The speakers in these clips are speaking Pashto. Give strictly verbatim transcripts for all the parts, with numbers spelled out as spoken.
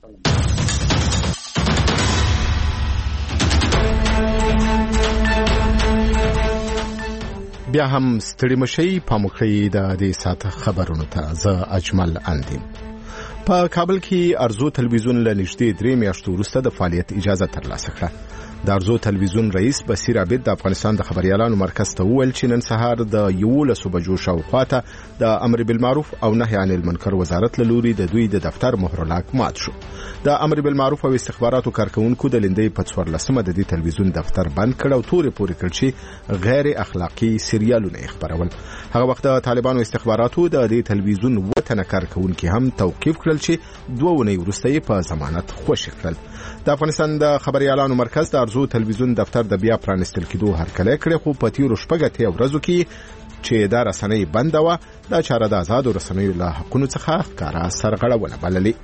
بیا هم ستړي مشي په مخې د دې ساعت خبرونو ته زه اجمل اندیم. په کابل کې ارزو تلویزیون له نږدې درې میاشتو وروسته د فعالیت اجازه ترلاسه کړه. د ارزو تلویزیون رئیس بصیر عابد د افغانستان د خبريالانو مرکز ته وویل چې نن سهار د یولسو بجو شاوخوا ته د امر بالمعروف او نهي عن المنکر وزارت له لوري د دوی د دفتر مهرلاک مات شو. د امر بالمعروف او استخباراتو کارکونکو د لندې په څوارلسمه د دې تلویزیون دفتر بند کړ او تورې پورې کړ چې غیر اخلاقی سریالونه خبرول. هغه وخت د طالبانو استخباراتو د دې تلویزیون وطن کارکونکو هم توقيف کړل چې دوه ونې وروسته په ضمانت خوشی کړل. د افغانستان د خبريالانو مرکز د ارزو تلویزیون دفتر د بیا پرانستل کېدو هرکلی کړی، خو په تیرو شپږ اتیا ورځو کې چې دا رسنۍ بنده وه، دا چاره د آزادو رسنیو له حقونو څخه ښکاره سرغړونه بللې.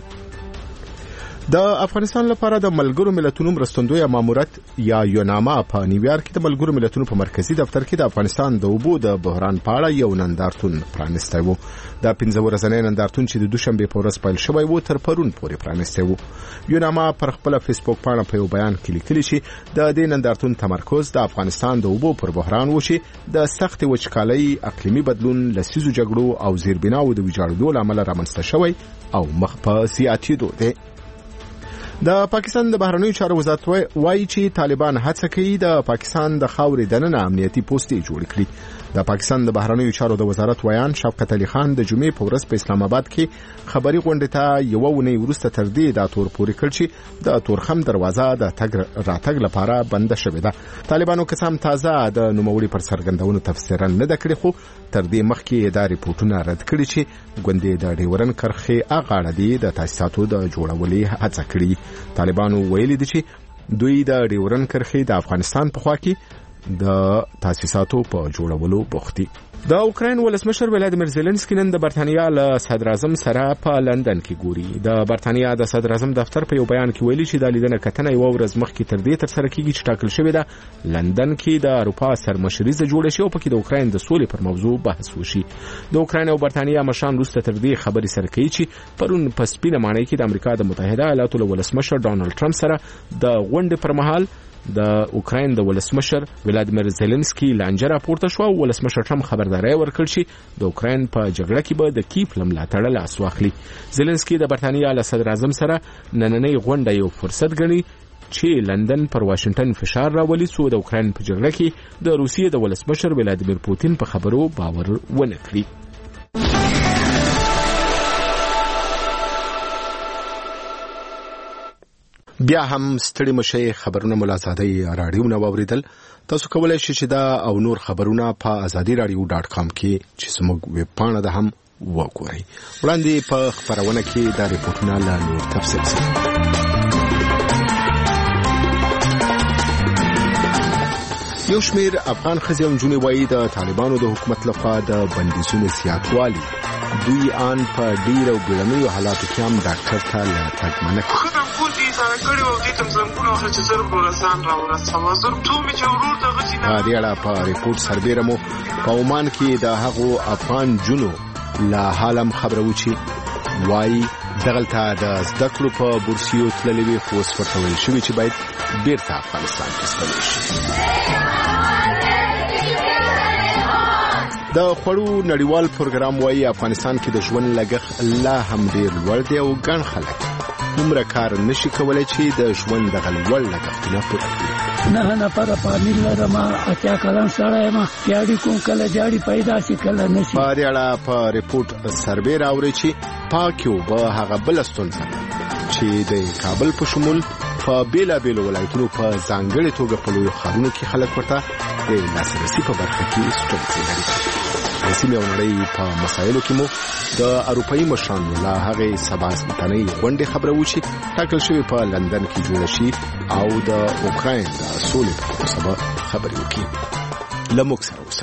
د افغانستان لپاره د ملګرو ملتونو مرستندوی ماموریت یا یوناما په نیویارک کې د ملګرو ملتونو په مرکزی دفتر کې د افغانستان د اوبو د بحران په اړه یو نندارتون پرانستی وو. دا پنځه ورځنی نندارتون چې د دوشنبه په ورځ پیل شوی وو تر پرون پورې پرانستی وو. یوناما پر خپل فیسبوک پاڼه په یو بیان کې لیکلي چې د دې نندارتون تمرکز د افغانستان د اوبو پر بحران و چې د سخت وچکالۍ، اقلیمي بدلون، لسیزو جګړو او زیربناو د ویجاړېدو له امله رامنځته شوی او مخ په زیاتېدو دی. د پاکستان د بهرنیو چارو وزارت وایي چې طالبان هڅه کوي د پاکستان د خاورې دننه امنیتي پوسټې جوړ کړي. د پاکستان د بهرنیو چارو د وزارت ویان شوکت علي خان د جمعې په ورځ په اسلام آباد کې خبري غونډې ته یو ونې وروسته تر دې دا تور پورې کړ چې د تورخم دروازه د تګ راتګ لپاره بنده شوې ده. طالبانو قسم تازه د نوموړي پر څرګندونو تفسیر نه د کړی، خو تر دې مخکې دا ریپورتونه رد کړي چې ګوندې د ډیورن کرښې اغاړه دي د تاسیساتو د جوړولې هڅه کړې. طالبانو ویلي دي چې دوی د ډیورن کرښې د افغانستان په خوا کې د تاسیساتو په جوړولو بوخت دي. د اوکراین ولسمشر ولادیمیر زيلنسکي نن د برتانیا له صدر اعظم سره په لندن کې ګوري. د برتانیا د صدر اعظم دفتر په یو بیان کې ویلي چې د لیدنه کتنه یو ورځ مخکې تر دې تر سره کېږي چې ټاکل شوې ده لندن کې د اروپا سرمشریزه جوړه شي او پکې د اوکراین د سولې پر موضوع بحث وشي. د اوکراین او برتانیا مشران وروسته تر دې خبرې سره کوي چې پرون په سپینه ماڼۍ کې د امریکا د متحده ایالاتو له ولسمشر ډانلډ ټرمپ سره د غونډې پر مهال د اوکراین د ولسمشر ولادیمیر زيلنسکي لانجه راپورته شو او ولسمشر ټرمپ خبرداري ورکړ چې د اوکراین په جګړه کې به د کیف لملاتړ لاس واخلي. زيلنسکي د برتانیا له صدر اعظم سره نننۍ غونډه یو فرصت ګڼي چې لندن پر واشنگټن فشار راولي څو د اوکراین په جګړه کې د روسیې د ولسمشر ولادیمیر پوتین په خبرو باور ونه کړي. بیا هم ستړي مشي خبرونه ملازادي رادیو نو اوریدل. تاسو کولای شئ چې دا او نور خبرونه په ازادي رادیو ډاټ کام کې چې زموږ ویب پاڼه ده هم وګورئ. وړاندې په خبرونه کې دا ریپورتونه لا نور تفصیل سره. یو شمیر افغان ښځې او نجونې وایي د طالبانو د حکومت لخوا د بندیزونو زیاتوالي دوی آن په ډیر او بیړنیو حالاتو کې هم ډاکټر ته له تګ منع کړي. په دې اړه په ریپورت سربیره مو په عمان کې د هغو افغان جنو له حالم خبرو چې وایي دغلته د زده کړو په بورسیو تللې وي، خو اوس ورته ویل شوي چې باید بیرته افغانستان ته ستنې شي. د خوړو نړیوال پروګرام وایي افغانستان کې د ژوند لګښت لا هم ډیر لوړ دی او ګڼ خلک دومره کار نشي کولای چې د ژوند دغه لوړ لګښتونه پوره کړي. نه نه پر پامیر لرم اتیا کلن سره ما یادی کوم کله جاړي پیدا شي کله نشي. په دې اړه په ریپورت سربې راوړي چې پاکیو به هغه بل ستونزه چې د کابل په شمول په بیلا بیلو ولایتونو په ځانګړي توګه په لویو ښارونو کې خلک ورته د لاسرسي په برخه کې ستونزې لري. د سیمې او نړۍ په مسایلو کې مو د اروپایي مشرانو له هغې سباستنۍ غونډې خبره وشي ټاکل شوې په لندن کې جوړه شي او د اوکراین د سولې په پروسه به خبرې وکړي. له موږ سره اوسئ.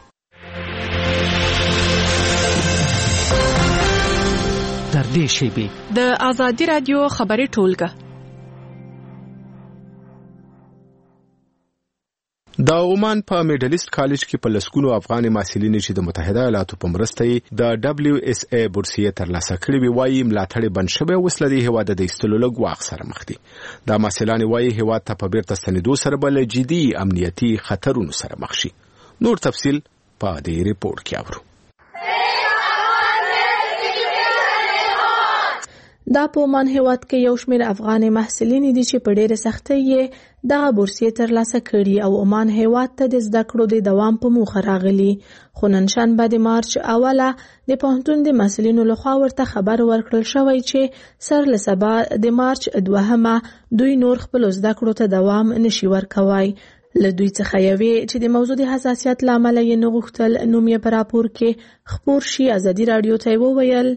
تر دې شیبې د ازادي رادیو خبري ټولګه. د عمان په میډلیست کالج کې په لسګونو افغان محصلین چې د متحده ایالاتو په مرسته د دبليو اس ای بورسیه ترلاسه کړې وی وايي ملاتړ بند شوی وسله د هیواد د ایستلو له ګواښ سره مخ دي. د محصلان وايي هیواد ته په بیرته ستنېدو سره بل جدي امنیتي خطرونو سره مخ شي. نور تفصیل په دې ریپورت کې اورو. دا په عمان هیواد کې یو شمېر افغان محصلین دي چې په ډېره سختۍ یې دغه بورسیه ترلاسه کړي او عمان هیواد ته د زده کړو د دوام په موخه راغلي. خو نن شنبه د مارچ اوله د پوهنتون د محصلینو لخوا ورته خبر ورکړل شوی چې سر له سبا د مارچ دوهمه دوی نور خپل زده کړو ته دوام نشي ورکوي. له دوی څخه یوې چې د موضوع د حساسیت له امله یې نه غوښتل نوم یې په راپور کې خپور شي ازادي راډیو ته وویل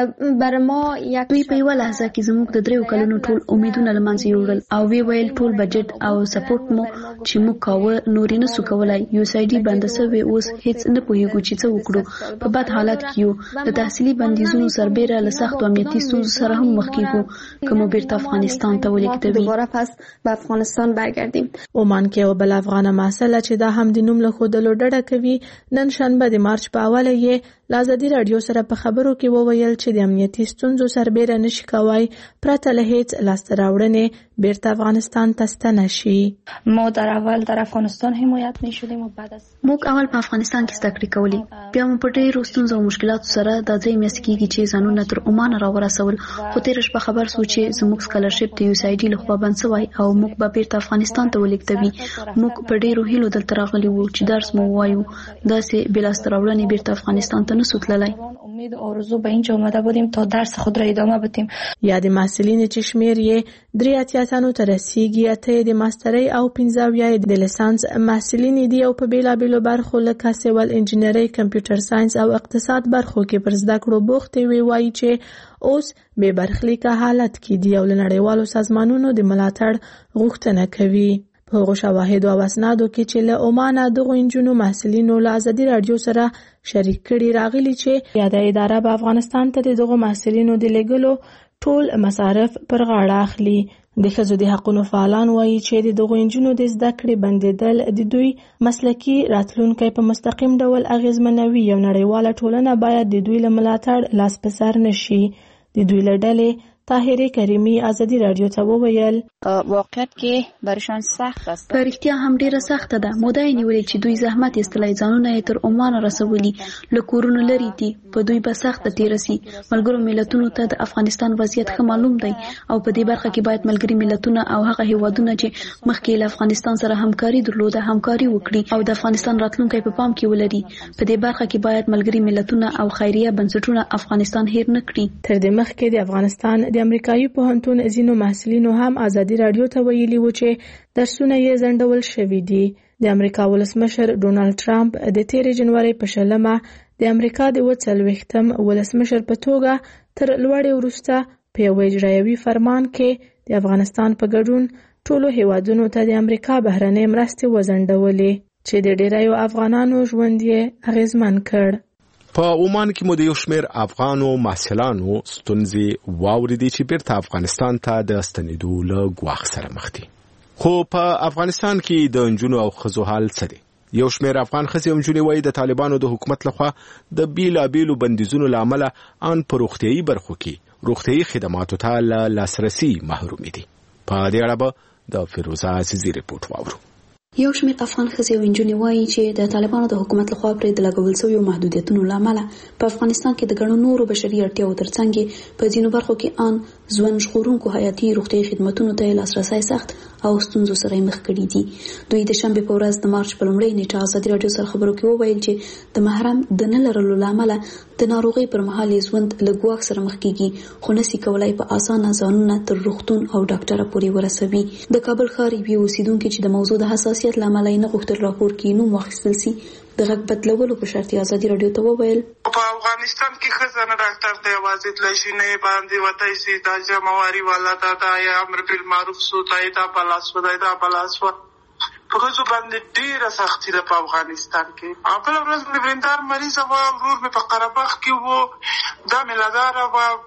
بر ما یک دوی په یوه لحظه کې زموږ د دریو کلونو ټول امیدونه له منځه یوړل او وی ویل ټول بجټ او سپورټ مو چې موږ کاوه نورې نه سو کولای. یو اس ای ډي بنده سوی اوس هیڅ نه پوهیږو چې څه وکړو. په بد حالت کې یو د تحصیلي بندیزونو سربېره له سختو امنیتي ستونزو سره هم مخ کیږو که مو بیرته افغانستان ته ولېږدوي. دوباره پس به افغانستان برگردیم. عمان کې یو بل افغانه محصله چې دا هم د نوم له ښودلو ډډه کوي نن شنبه د مارچ په اوله یې له ازادي راډیو سره په خبرو کې وویل چې د امنیتي ستونزو سربېره نشي کوای پرته له هیڅ لاسته راوړنې بیرته افغانستان ته ستنه شي. ما در اول در افغانستان حمایت می‌شدیم و بعد از موږ اول په افغانستان کې زده کړې کولې بیا مو په ډېرو ستونزو او مشکلاتو سره د درې میاشتې کېږي چې ځانونه تر عمان راورسول. خو تېره شپه خبر سو چې زموږ سکالرشپ د یو اس ای ډي لخوا بند سوی او موږ به بیرته افغانستان ته ولېږدوي. موږ په ډېرو هیلو دلته راغلي وو چې درس مو ووایو داسې بې لاسته راوړنې بیرته افغانستان ته نسو تللی. امید و آرزو به اینجا اومده بودیم تا درس خود را ادامه بدیم. یا د محصلین چې شمیر یې درې اتیا تنو ته رسیږي اته د ماسترۍ او پنځه اویا د لیسانس محصلین دي او په بیلابیلو برخو لکه سیول انجینرۍ کمپیوټر ساينس او اقتصاد برخو کې پر زده کړو بوخت وي. وایي چې اوس بې برخلیکه حالت کې دي او له نړیوالو سازمانونو د ملاتړ غوښتنه کوي. په هغو شواهدو او اسنادو کې چې له عمانه دغو نجونو محصلینو له ازادي راډیو سره شریک کړي راغلي چې یاده اداره به افغانستان ته د دغو محصلینو د لېږلو ټول مصارف پر غاړه اخلي. د ښځو د حقونو فعالان وایي چې د دغو نجونو د زده کړې بندېدل د دوی مسلکي راتلونکی په مستقیم ډول اغېزمنوي. یو نړیواله ټولنه باید د دوی له ملاتړ لاس په سر نشي. د دوی له ډلې طاهره کریمی ازادي راډیو ته وویل واقعیت کې برشان سخت است. په رښتیا هم ډیره سخته ده. موده یې نیولې چې دوی زحمت ایستلای ځانونه یې تر عمان رسولي له کورونو لري دي په دوی به سخته تیر سي. ملګرو ملتونو ته د افغانستان وضعیت ښه معلوم دی او په دې برخه کې باید ملګري ملتونه او هغه هیوادونه چې مخکې له افغانستان سره همکاري درلوده همکاري وکړي او د افغانستان راتلونکی په پام کې ولري. په دې برخه کې باید ملګري ملتونه او خیریه بنسټونه افغانستان هیر نه کړي. تر دې مخکې د افغانستان د امریکایي پوهنتون ځینو محصلینو هم ازادي راډیو ته ویلي و چې درسونه یې ځنډول شوي دي. د امریکا ولسمشر ډونالد ټرمپ د تېرې جنورۍ په شلمه د امریکا د اووه څلوېښتم ولسمشر په توګه تر لوړې وروسته په یو اجرایوي فرمان کې د افغانستان په ګډون ټولو هیوادونو ته د امریکا بهرنۍ مرستې وځنډولې چې د ډېریو افغانانو ژوند یې اغېزمن کړ. په عمان کې مو د یو شمېر افغانو محصلانو ستونزې واورېدې چې بیرته افغانستان ته د ستنېدو له ګواښ سره مخ دي. خو په افغانستان کې د نجونو او ښځو حال څه دی؟ یو شمېر افغان ښځې او نجونې وایي د طالبانو د حکومت لخوا د بیلابیلو بندیزونو له امله ان په روغتیایي برخو کې روغتیایي خدماتو ته له لاسرسي محرومې دي. په دې اړه به د فیروزه عزیزي رپورټ واورو. یو شمېر افغان ښځې او نجونې وایي چې د طالبانو د حکومت لخوا پرې د لګول شویو محدودیتونو له امله په افغانستان کې د ګڼو نورو بشري اړتیاوو ترڅنګ په ځینو برخو کې ان ژوند ژغورونکو حیاتي روغتیایي خدمتونو ته لاسرسی سخت او ستونزو سره مخ کړي دي. دوی د شنبې په ورځ د مارچ په لومړۍ نیټه ازادي راډیو سره خبرو کې وویل چې د محرم د نه لرلو له امله د ناروغۍ پر مهال یې ژوند له ګواښ سره مخ کېږي خو نسي کولای په اسانه ځانونه تر روغتون او ډاکټره پورې ورسوي. د کابل ښار یوې اوسیدونکې چې د موضوع د حساسیت له امله یې نه غوښتل راپور کې نوم واخیستل سي د غږ بدلولو په شرط ازادي راډیو ته وویل په افغانستان کې ښځه نه ډاکټر ته یوازې تللی شي نه یې باندې وتی سي دا جمعواري والا دا دا یا امر بالمعروف سو دا دا بلاس و دا دا بلاس و په ښځو باندې ډېره سختي ده په افغانستان کې. بله ورځ مې وریندار مریضه وه ورور مې په قره باغ کې و دا مې له داره وه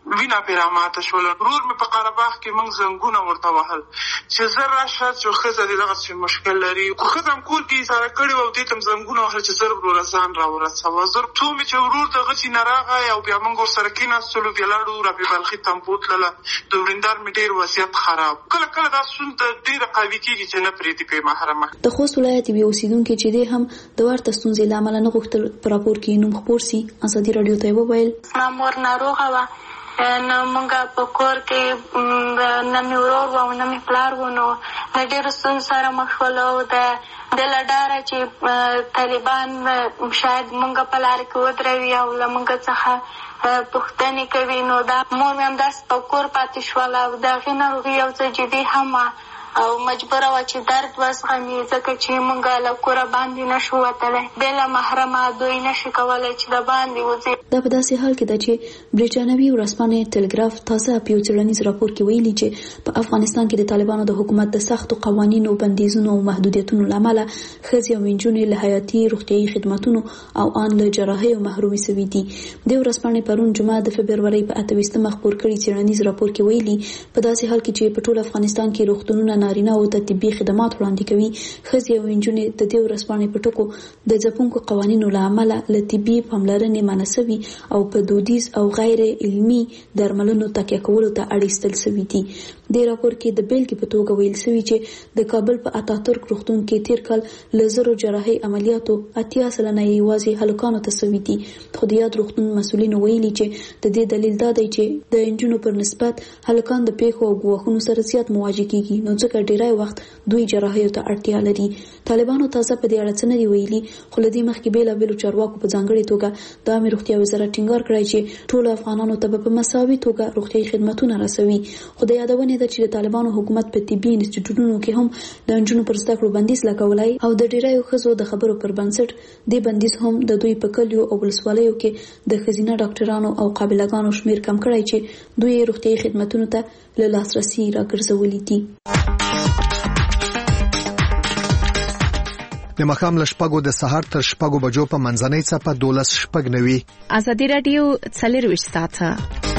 وینا پیراماته شول. ورور مې په قره باغ کې موږ زنګونه ورته وهل چې زه راشه چې ښځه دې دغسې مشکل لري. خو ښځه هم کور کې اشاره کړې وه او دې ته هم زنګونه وهل چې زر وروره ځان را ورسوه. زر څو مې چې ورور دغسې نه راغی او بیا موږ ورسره کېناستلو، بیا لاړو رابې بلخي ته م بوتلله. د ورېندار مې ډېر وضعیت خراب. کله کله دا سون ډېره قوي کېږي چې نه پرېږدي پې محرمه. د خوست ولایت یوې اوسېدونکې چې دی هم د ورته ستونزې له امله نه غوښتل په راپور کې نوم خپور سي، ازادي راډیو ته یې وویل زما مور ناروغه وه، نو موږ په کور کې نه مې ورور و او نه مې پلار و، نو د ډېرو ستونزو سره مخ شول او د دې له ډاره چې طالبان شاید موږ په لاره کې ودروي او له موږ څخه پوښتنې کوي، نو دا مور مې همداسې په کور پاتې شوله او د هغې ناروغي یو څه جدي هم وه او مجبوره وه چې درد وزغمي، ځکه چې موږ له کوره باندې نه شو وتلی. بې له محرمه دوی نه شي کولی چې د باندې وځي. دا په داسې حال کې ده چې برټانوي ورځپاڼې ټلګراف تازه په یو څېړنیز راپور کې ویلي چې په افغانستان کې د طالبانو د حکومت د سختو قوانینو، بندیزونو او محدودیتونو له امله ښځې او نجونې له حیاتي روغتیایي خدمتونو او ان له جراحیو محرومې سوي دي. د ورځپاڼې پرون جمعه د فبرورۍ په اته ویشتمه خپور کړي څېړنیز راپور کې ویلي په داسې حال کې چې په ټول افغانستان کې روغتونونه نارینه او ته طبي خدمات وړاندې کوي، ښځې او نجونې د دې ورځپاڼې په ټکو د ځپونکو قوانینو له امله له طبي پاملرنې منع سوي او په دودیز او غیر علمي درملنو تکیه کولو ته اړ ایستل سوي دي. د راپور کې د بیلګې په توګه ویل سوي چې د کابل په اتاتورک روغتون کې تیر کال له زرو جراحي عملیاتو اتیا سلنه یې یوازې هلکانو ته سوي دي. خو د یاد روغتون مسؤلینو ویلي چې د دې دلیل دا دی چې د نجونو پر نسبت هلکان د پیښو او ګواښونو سره زیات مواجه کیږي، نو ځکه ډیری وخت دوی جراحیو ته اړتیا لري. طالبانو تازه په دې اړه څه نه دي ویلي، خو له دې مخکې بېلابېلو چارواکو په ځانګړې توګه د عامې روغتیا وزارت ټینګار کړی چې ټولو افغانانو ته به په مساوي توګه روغتیایي خدمتونه رسوي. خو د یادونې ده چې د طالبانو حکومت په طبي انسټیټوټونو کې هم د نجونو پر زده کړو بندیز لګولی او د ډیریو ښځو د خبرو پر بنسټ دې بندیز هم د دوی په کلیو او ولسوالیو کې د ښځینه ډاکټرانو او قابلهګانو شمیر کم کړی چې دوی روغتیایي خدمتونو ته له لاسرسي راګرځولي دي. د ماښام له شپږو د سهار تر شپږو بجو په منځنۍ څپه دولس شپږ نوي. ازادي راډیو څلرویشت ساعته.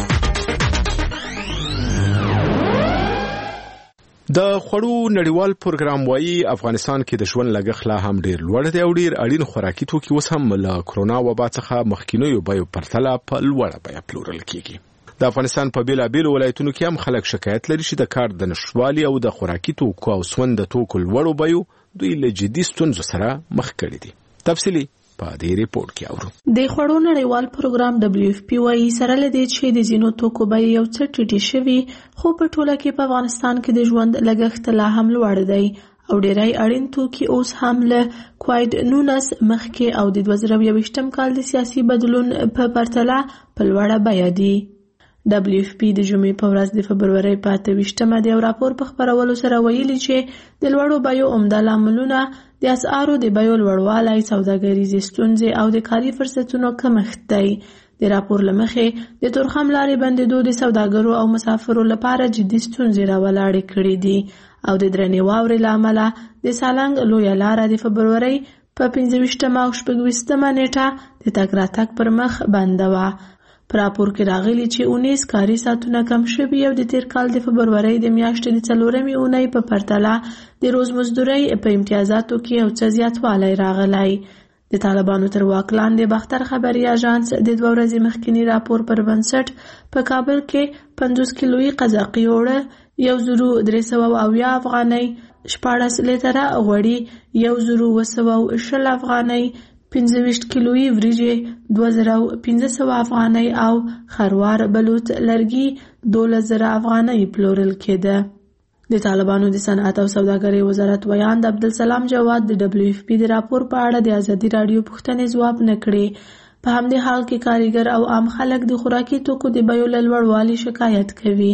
د خوړو نړیوال پروګرام وايي افغانستان کې د ژوند لګښت لا هم ډیر لوړ دی او ډیر اړین خوراکي توکي اوس هم له کرونا وبا څخه مخکینیو بیو پرتله په لوړه بیه پلورل کیږي. د افغانستان په بیلابیلو ولایتونو کې هم خلک شکایت لري چې د کار د نشټوالي او د خوراکي توکو او سون د توکو لوړو بیو دوی له جدي ستونزو سره مخ کړي دي. تفصیلی په دې ریپورت کې اورو. د خوړو نړیوال پروګرام دبليو اف پی وايي سره لدې چې د زینو توکو بیې یو څه ټیټې شوي، خو په ټوله کې په افغانستان کې د ژوند لګښت لا هم لوړ دی او ډیری اړین توکي اوس هم له کووید نولس مخکې او د دوه زره یوویشتم کال د سیاسي بدلون په پرتله په لوړه بیه دي. دبليو اف پی د جمعې په ورځ د فبرورۍ په اته ویشتمه د یو راپور په خپرولو سره ویلي چې د لوړو بیو عمده لاملونه د اسعارو د بیو لوړوالی، سوداګریزې ستونزې او د کاري فرصتونو کمښت دی. د راپور له مخې د تورخم لارې بندېدو د سوداګرو او مسافرو لپاره جدي ستونزې راولاړې کړې دي او د درنې واورې له امله د سالنګ لویه لاره د فبرورۍ په پنځه ویشتمه او شپږ ویشتمه نیټه د تګ راتګ پر مخ بنده وه. په راپور کې راغلي چې اونیز کاري ساعتونه کم شوي او د تیر کال د فبرورۍ د میاشتې د څلورمې اونۍ په پرتله د روزمزدورۍ په امتیازاتو کې یو څه زیاتوالی راغلی. د طالبانو تر واک لاندې باختر خبري اژانس د دوه ورځې مخکینی راپور پر بنسټ په کابل کې پنځوس کیلویي قزاقي اوړه یو زرو درې سوه اویا افغانۍ، شپاړس لیتره غوړي یو زرو اوه سوه شل افغانۍ، پنځه ویشت کیلویي وریجې دوه زره پنځه سوه افغانۍ او خروار بلوط لرګي دولس زره افغانۍ پلورل کېده. د طالبانو د صنعت او سوداګرۍ وزارت ویان د عبدالسلام جواد د دبليو اف پی د راپور په اړه د ازادي راډیو پوښتنې ځواب نه کړې. په همدې حال کې کارګر او عام خلک د خوراکي توکو د بیو له لوړوالي شکایت کوي.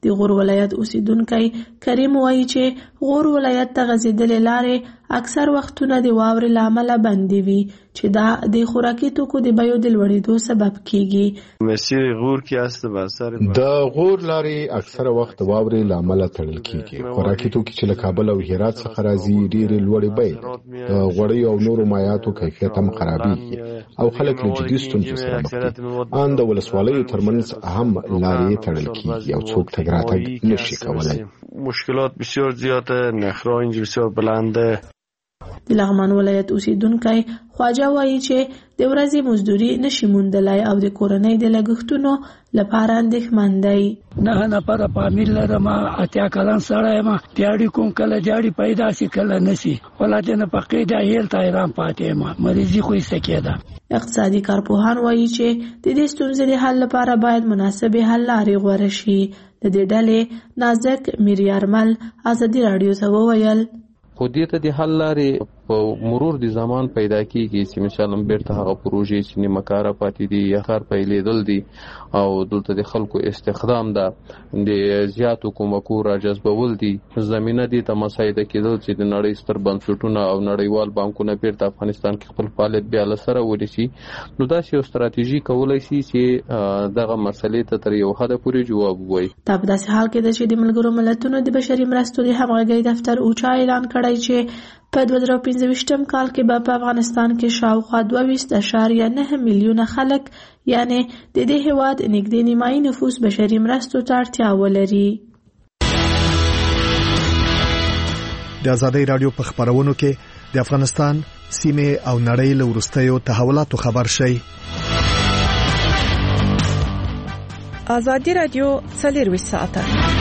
د غور ولایت اوسیدونکي کریم وایي چې غور ولایت ته غځېدلې لارې اکثر وختونه د واورې له امله بندې وي چې دا د خوراکي توکو د بیو د لوړېدو سبب کیږي. مسیر غور کې است به اثر د غور لارې اکثر وخت واورې له امله تړل کیږي. خوراکي توکي چې له کابل او هرات څخه راځي ډېرې لوړې بیې د غوړیو او نورو مایعاتو کیفیت هم خرابېږي او خلک له جدي ستونزو سره مخ دي. ان د ولسوالیو ترمنځ هم لارې تړل کیږي او څوک تګ راتګ نشي کولای. مشکلات بسیار زیاده، نرخ‌ها اینجا بسیار بلنده. د لغمان ولایت اوسیدونکي خواجه وایي چې د ورځې مزدوري نشي موندلای او د کورنۍ د لګښتونو لپاره اندېښمن دی. نه نفره فامیل لرم، اتیا کلن سړی یم، دیاړي کوم کله دیاړي پیدا سي کله نشي، ولادت نه پقې د هیل تایران پاتې یم، مریضي خو یې سکیده. اقتصادي کارپوهان وایي چې د دې ستونزې د حل لپاره باید مناسبې حل لارې غوره شي. د دې ډلې نازک میریارمل ازادي راډیو ته وویل خو دې ته د حل لارې په مرور د زمان پیدا کیږي چې مثلا بیرته هغه پروژې چې نیمه کاره پاتې دي یا کار پیلېدل دي او دلته د خلکو استخدام ده، د زیاتو کومکو راجذبول دي، زمینه دي ته مساعده کېدل چې د نړۍ ستر بنسټونه او نړیوال بانکونه بیرته افغانستان کې خپل فعالیت بیا له سره ونیسي. نو داسې یو ستراتیژي کولی شي چې دغه مسلې ته تر یو حده پورې جواب ووایي. دا په داسې حال کې ده چې د ملګرو ملتونو د بشري مرستو د همغږۍ دفتر اوچا اعلان کړی چې په دوه زره پنځه ویشتم کال کې به په افغانستان کې شاوخوا دوه ویشت اعشاریه نه میلیونه خلک یعنی د دې هیواد نږدې نیمایي نفوس بشري مرستو ته اړتیا ولري. د ازادۍ رادیو په خبرونو کې د افغانستان سیمه او نړۍ له وروستیو تحولاتو خبر شي. ازادي رادیو څلور ساعته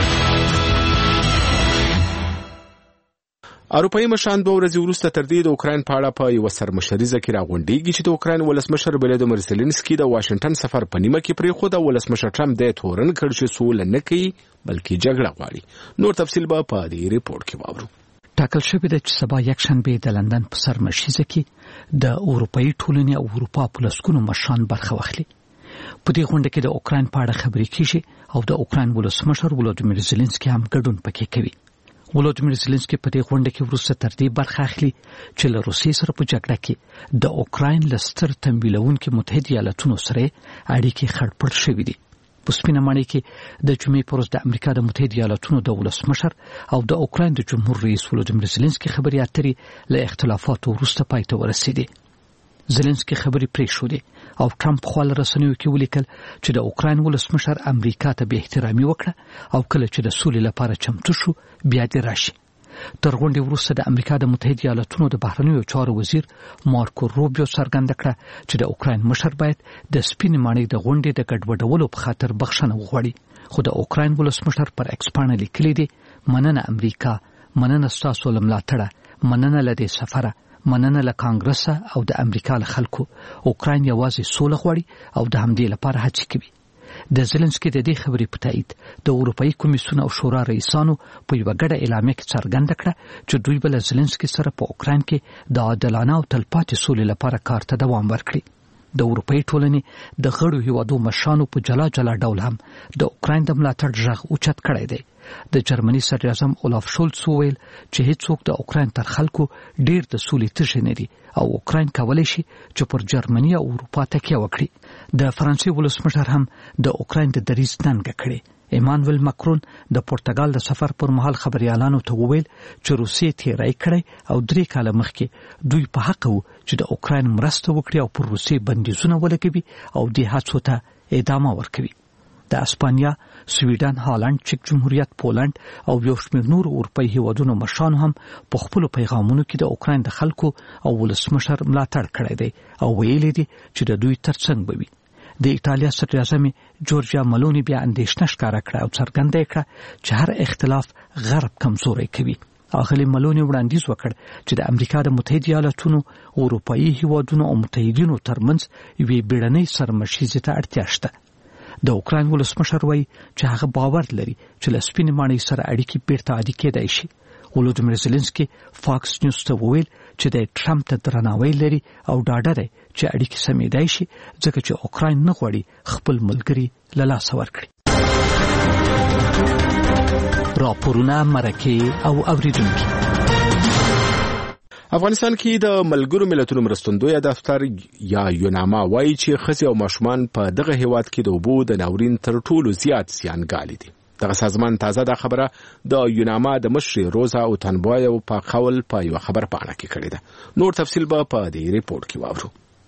اروپایي مشران دوه ورځې وروسته تر دې د اوکراین په اړه په یو سرمشریزه کې راغونډېږي چې د اوکراین ولسمشر ولادیمیر زيلنسکي د واشنگټن سفر په نیمه کې پرېښود او ولسمشر ټرمپ د تورن کړ چې سوله نه کوي بلکې جګړه غواړي. نور تفصیل به په دې ریپورت کې واورو. ټاکل شوی د چې سبا یکشنبه د لندن په سرمشریزه کې د اروپایي ټولنې او اروپا په لسګونو مشران برخه واخلي. په دې غونډه کې د اوکراین په اړه خبرې کیږي او د اوکراین ولسمشر ولادیمیر زيلنسکي هم ګډون پکې کوي. ولادیمیر زيلنسکي په دې غونډه کې وروسته تر دې برخه اخلي چې له روسیې سره په جګړه کې د اوکراین له ستر تمویلونکو متحده ایالاتونو سره اړیکې خړپړ شوې دي. په سپینه ماڼۍ کې د جمعې پر ورځ د امریکا د متحده ایالاتونو د ولسمشر او د اوکراین د جمهور رئیس ولادیمیر زيلنسکي خبرې اترې له اختلافاتو وروسته پای ته ورسېدې. زيلنسکي خبرې پرېښودې او ټرمپ خپل رسنیو کې ولیکل چې د اوکراین ولسمشر امریکا ته به احترامي وکړه او کله چې د سولې لپاره چمتو شو بیا دې راشي. تر غونډې وروسته د امریکا د متحده ایالاتونو د بهرنیو چارو وزیر مارکو روبیو څرګنده کړه چې د اوکراین مشر باید د سپینې ماڼۍ د غونډې د ګډوډولو په خاطر بخښنه وغواړي. خو د اوکراین ولسمشر پر ایکس باندې لیکلي دي مننه امریکا، مننه ستاسو له ملاتړه، مننه له دې سفره، مننه له کانګرس او د امریکا له خلکو. اوکراین یوازې سوله غواړي او د همدې لپاره هڅې کوي. د زيلنسکي د دې خبرې په تایید د اروپאי کمیسیون او شورا رئیسانو په یو غړ اعلامیه کې څرګنده کړه چې دوی بل زيلنسکي سره په اوکراین کې د عادلانه او تلپاتې سولې لپاره کار ته دوام ورکړي. د اروپאי ټولنې د غړو هیوادو مشرانو په جلا جلا ډول هم د اوکراین د ملاتړ ژغ اوچت کړی دی. د جرمني صدر اعظم اولاف شولټس وویل چې هیڅوک د اوکراین تر خلکو ډیر د سولې تږي نه دي او اوکراین کولی شي چې پر جرمني او اروپا تکیه وکړي. د فرانسې ولسمشر هم د اوکراین د دریځ ننګه کړې. ایمانوئل ماکرون د پرتګال د سفر پر مهال خبريالانو ته وویل چې روسیې تیری کړی او درې کاله مخکې دوی په حق وو چې د اوکراین مرسته وکړي او پر روسیې بندیزونه ولګوي او د هڅو ته ادامه ورکوي. د اسپانیا، سویډن، هالند، چک جمهوریت، پولند او یو شمېر نور اروپאי هیوادونو مشرانو هم په خپل پیغامونو کې د اوکراین د خلکو او ولسمشر ملاتړ کړی دی او ویلي دي چې د دوی ترڅنګ به وي. د ایټالیا صدر اعظم جورجیا ملونی بیا اندېښنه ښکاره کړه او څرګنده کړه چې هر اختلاف غرب کمزوري کوي. اغلی ملونی وړاندیز وکړ چې د امریکا د متحده ایالاتونو، اروپאי هیوادونو او متحدینو ترمنځ یوې بیړنۍ سرمشریزې ته اړتیا شته. د اوکراین ولسمشر وایي چې هغه باور لري چې له سپینې ماڼۍ سره اړیکې بیرته عادي کېدای شي. ولادیمیر زيلنسکي فاکس نیوز ته وویل چې د ټرمپ ته درناوی لري او ډاډه دی چې اړیکې سمېدای شي ځکه چې اوکراین نه غواړي خپل ملګري له لاسه ورکړي. راپورونه مرکه او اوریدونکو. افغانستان کې د ملګرو ملتونو مرستندوی دفتر یا یوناما وایي چې ښځې او ماشومان په دغه هیواد کې د اوبو د ناورین تر ټولو زیات زیانګالي دي. دغه سازمان تازه دا خبره د یوناما د مشرې روزا او تنبویو په قول په یو خبر پاڼه کې کړې ده. نور تفصیل به په دې ریپورت کې واورو.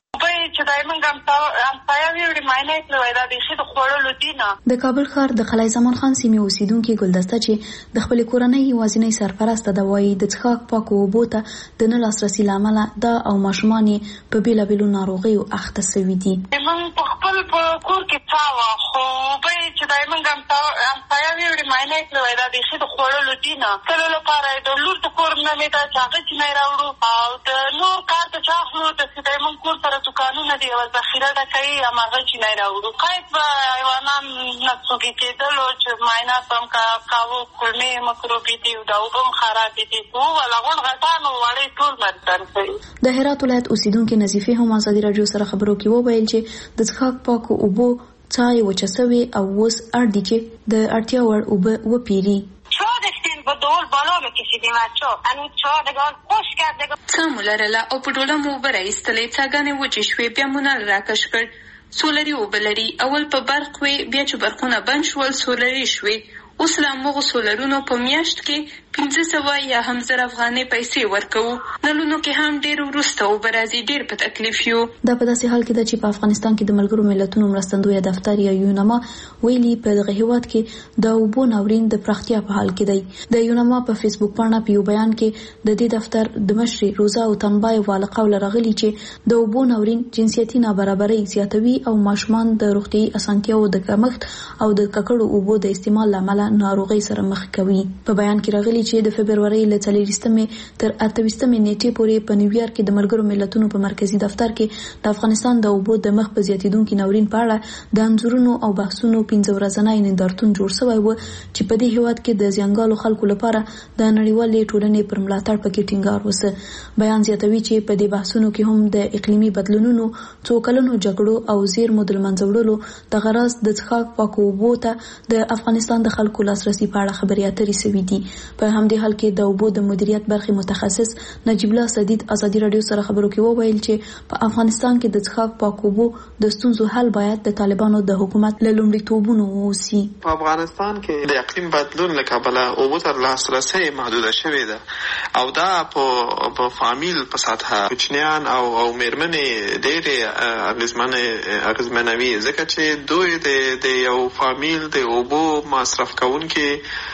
د کابل ښار د خلای زمان خان سیمې اوسیدونکو ګلدسته چې د خپل کورنۍ یوازینی سرپرست د وایي د څښاک پاکو اوبو ته د نه لاسرسي لامل دا او ماشومان په بیلابیلو ناروغیو اخته شوي دي. موږ په خپل کور کې څاوه خو به چې دای موږ هم تایا ویړي ماینه کړو دا د ښه د خوړلو دینه کله لپاره د لور د کور نه مې دا چاغه چې نه راوړو او د نور کار ته چاخلو د دې موږ کور سره دکانونه دی او ذخیره ده کوي هغه چې نه راوړو قایب حیوانان نڅوږي کېدلو چې ماینه تم کا کاوه کولمې مکروبي دی او دا وبم خراب دي او ولغون غټانو وړي ټول مردان کوي. د هرات ولایت اوسیدونکو نظیفه هم ازادي رادیو سره خبرو کې وویل چې د څښاک پاکو اوبو څای وچسوي او وس اړ دي چې د اړتیا وړ اوبه وپیری. چا دستین په ډول بالا مې کې دي ماچو ان چا دغه خوش کړه سمولرله او په ډول مو برایستلې څنګه وچې شوې بیا مونږ راکش کړ سولري وبلري اول په برق وي بیا چې برقونه بند شول سولري شوي اوس لا موږ سولرونو په میاشت کې پنځه سوه یا هم زر افغانۍ پیسې ورکوو نلونو کې هم ډېر وروسته وبرازي ډېر په تکلیف یو. دا په داسې حال کې ده چې په افغانستان کې د ملګرو ملتونو مرستندوی دفتر یا یوناما ویلي په دغه هیواد کې د اوبو ناورین د پراختیا په حال کې دی. د یوناما په فیسبوک پاڼه په یو بیان کې د دې دفتر د مشرې روزا او تنبای والا قول راغلی چې د اوبو ناورین جنسیتي نابرابرۍ زیاتوي او ماشومان د روغتي اسانتیاو د کمښت او د ککړو اوبو د استعمال لامل ناروغي سره مخ کوي. په بیان کې راغلی چې د فبرवरी له څلورویشتمې تر اتهویشتمې نیټې پورې په نیویارک کې د ملګرو ملتونو په مرکزی دفتر کې د افغانستان د اوبو د مخ په زیاتیدونکو ناورین په اړه د انځورونو او بحثونو پنځه ورځنی نندارتون جوړ شوی و چې په دې هیواد کې د زیانګالو خلکو لپاره د نړیوالې ټولنې پر ملاتړ پکې ټینګار وسه. بیان زیاتوي چې په دې بحثونو کې هم د اقلیمي بدلونونو څو کلونو جګړو او زیرمو د منځوړلو د غرض د څښاک پاکو اوبو ته د افغانستان د خلکو لاسرسي په اړه خبرې اترې شوې دي. په همدې حال کې د اوبو د مدیریت برخې متخصص نجیب الله سدید ازادي رادیو سره خبرو کې وویل چې په افغانستان کې د څښاک پاکو اوبو د ستونزو حل باید د طالبانو د حکومت له لومړیتوبونو ووسي. په افغانستان کې د اقلیم بدلون له کبله اوبو ته لاسرسي محدوده شوې ده او دا په په فامیل په سطحه کوچنیان او او میرمنې ډېرې اغیزمنې اغیزمنوي ځکه چې دوی د د یو فامیل د اوبو مصرف کوونکي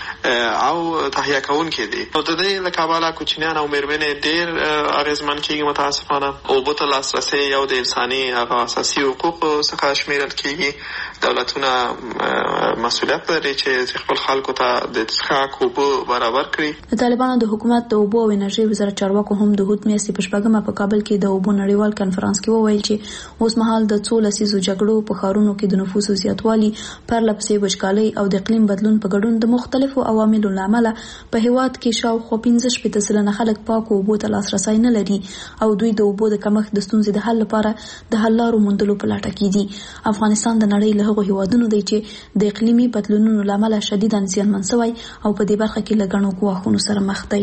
او تهیه کوونکي دي نو د دې له کبله کوچنیان او میرمنې ډېر اغیزمن کېږي. متاسفانه اوبو ته لاسرسي یو د انساني هغه اساسي حقوقو څخه شمیرل کېږي. دولتونه مسؤلیت لري چې خپل خلکو ته د څښاک اوبو برابر کړي. د طالبانو د حکومت د اوبو او انرژي وزارت چارواکو هم د هوت میاشتې په شپږمه په کابل کې د اوبو نړیوال کنفرانس کې وویل چې اوس مهال د څو لسیزو جګړو په ښارونو کې د نفوسو زیاتوالي پرله پسې وچکالۍ او د اقلیم بدلون په ګډون د مختلفو عواملو له امله په هیواد کې شاوخوا پنځه شپېته سلنه خلک پاکو اوبو ته لاسرسی نه لري او دوی د اوبو د کمښت د ستونزې د حل لپاره د حل لارو موندلو په لټه کې دي. افغانستان د نړۍ له هغو هیوادونو دی چې د اقلیمي بدلونونو له امله شدیداً زیانمن شوی او په دې برخه کې له ګڼو ګواښونو سره مخ دی.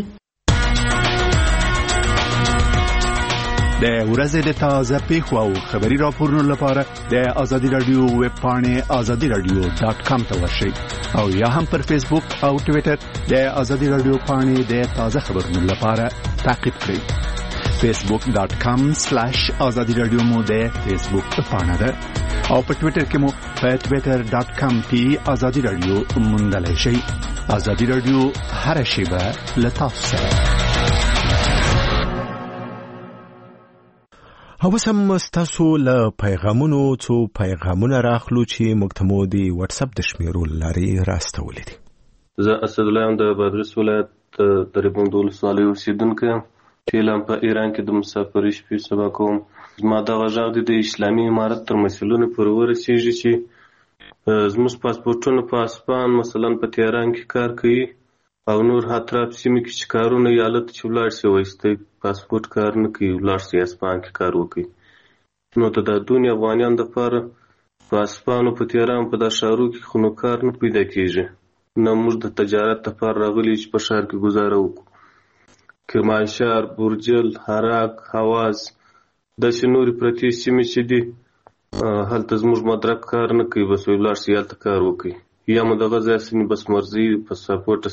د ورځې د تازه پیښو او خبري راپورونو لپاره د آزادي رادیو ویب پاڼې آزادي رادیو ډاټ کام ته ورشئ او یا هم پر فیسبوک او ټوئیټر د آزادي رادیو پاڼې د تازه خبرونو لپاره تعقیب کړئ. فیسبوک ډاټ کام سلیش آزادي رادیو مو د فیسبوک پاڼه ده او په ټوئیټر کې مو په ټوئیټر ډاټ کام کې آزادي رادیو موندلای شئ. آزادي رادیو هر شیبه لطف سره. اوسم ستاسو له پیغامونو څو پیغامونه راخلو چې موږ ته مو د واتس اپ د شمیرو لارې راستولې دي. زه اسد الله یم د بادغیس ولایت د ریبوند ولسوالۍ اوسیدونکی یم چې اعلان په ایران کې د مسافرۍ شپې سبا کوم. زما دغه غږ دی د اسلامي امارت تر مسؤلینو پورې ورسېږي چې زموږ پاسپورټونه په اسپان مثلا په تهران کې کار کوي او نور اطراف سیمې کې چې کارونه یا هلته چې ولاړ شي وایستی پاسپورټ کار نه کوي ولاړ شي اسپان کې کار وکړي. نو ته د دونې افغانیانو دپاره په اسپان او په تهران په دا ښارو کې خو نو کار نه پیدا کېږي نه موږ د تجارت لپاره راغلي چې په ښار کې گزاره وکړو. کرمانشاه، بورجل، حراک، حواز داسې نورې پرتې سیمې چې دي هلته زموږ مدرک کار نه کوي، بس وی ولاړ شي هلته کار وکړي، یا مو دغه ځای سني بس مرضي په سپورټ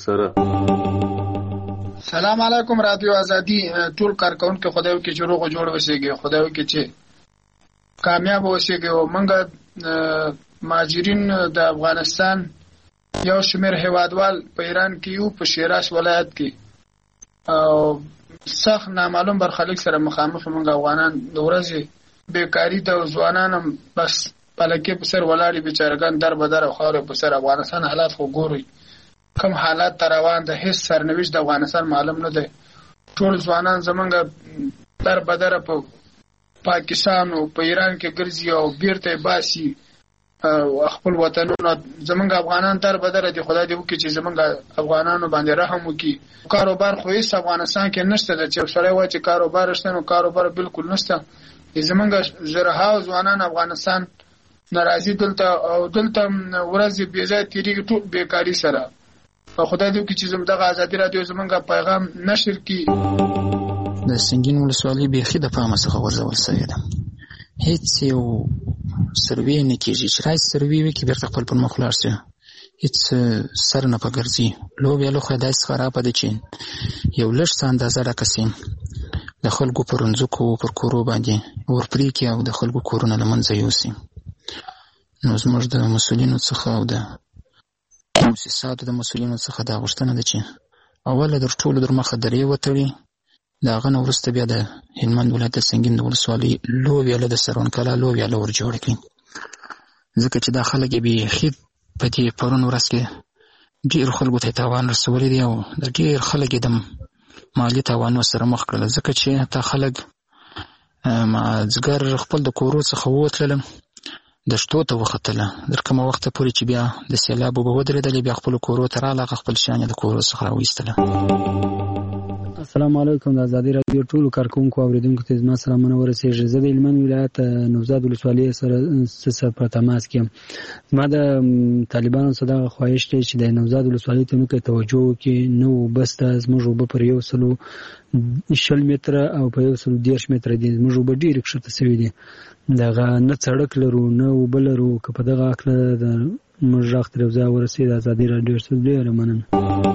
سره. سلام علیکم رادیو ازادي ټول کارکونکو، خدای وکړي چې روغ جوړ وسیږي، خدای وکړي چې کامیاب وسیږي. او موږ مهاجرین د افغانستان یو شمېر هیوادوال په ایران کې یو په شیراز ولایت کې او سخت نامعلوم برخلیک سره مخامخ. موږ افغانان د ورځې بیکاری د ځوانانو بس پلکې په سر ولاړې بیچارهګان در بدر او خاورې په سر. افغانستان حالات خو ګوري کوم حالات تر روان ده، هیڅ سرنوشت د افغانستان معلوم نه دی. ټول ځوانان زمونږ در بدر په پاکستان او په ایران کې ګرځي او بیرته باسي خپل وطنونه. زمونږ افغانان در بدر دي، خدای دې وکړي چې زمونږ افغانانو باندې رحم وکړي. کاروبار خو هیڅ افغانستان کې نشته ده چې سړی وایي چې کاروبار شته، نو کاروبار بالکل نشته. زمونږ زرهاو ځوانان افغانستان ناراضي دلته او دلته ورځې بې ځای تېرېږي ټول بیکاري سره. خدای دې وکړي چې زموږ دغه ازادي راډیو زمونږ پیغام نشر کړي. د سنګین ولسوالۍ بیخي د پامه څخه غورځول سوې ده. هیڅ یو سروې نه کېږي چې رایې سروې وکړي بېرته خپل پر مخ ولاړ شي، هیڅ سر نه په ګرځي. لوبیا لوښه داسې خرابه ده چې یو لږ څه اندازه ډکه سي د خلکو پر ځمکو پر کورو باندې ورپرې کړي او د خلکو کورونه له منځه یوسي. نو زموږ د مسؤلینو څخه او د مؤسساتو د مسؤلینو څخه دا غوښتنه ده چې اوله در ټولو در مخه درې وتړي، د هغه نه وروسته بیا د هلمند ولایت د سنګین د ولسوالۍ لوی ویاله د سرون کلا لوی ویاله ور جوړه کړي، ځکه چې دا خلک یې بیخي په دې پرون ورځ کې ډېر خلکو ته تاوان رسولی دی او د ډېر خلک یې د مالي تاوانونو سره مخ کړل. ځکه چې دا خلک مازدیګر خپل د کورو څخه ووتلل، د شتو ته وختله، در کومه وخته پورې چې بیا د سیلاب اوبه ودرېدلې، بیا خپلو کورو ته راغله، هغه خپل شیان یې د کورو څخه راویستله. السلام علیکم. د ازادي راډیو ټولو کارکونکو او اوریدونکو ته زما سلامونه ورسېږي. زه د هلمند ولایت نوزاد ولسوالۍ سره سره په تماس کې یم. زما د طالبانو څخه دغه خواهش دی چې د نوزاد ولسوالۍ ته موږ توجه وکړي. نو بس ته زموږ اوبه پر یو سلو شل متره او په یو سلو دېرش متره دي. زموږ اوبه ډېرې کښته سوي دي. دغه نه سړک لرو نه اوبه لرو. که په دغه هکله د موږ غږ تر یو ځای ورسېد، د ازادي راډیو څخه ډېره مننه.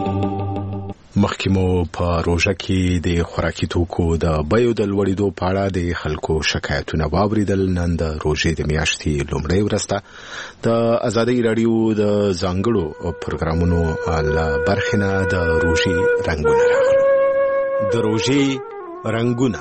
مخکې مو په روژه کې د خوراکي توکو د بیو د لوړېدو په اړه د خلکو شکایتونه واورېدل. نن د روژې د میاشتې لومړۍ ورځ ده. د ازادي راډیو د ځانګړو پروګرامونو له برخې نه د روژې رنګونه راغلل. د روژې رنګونه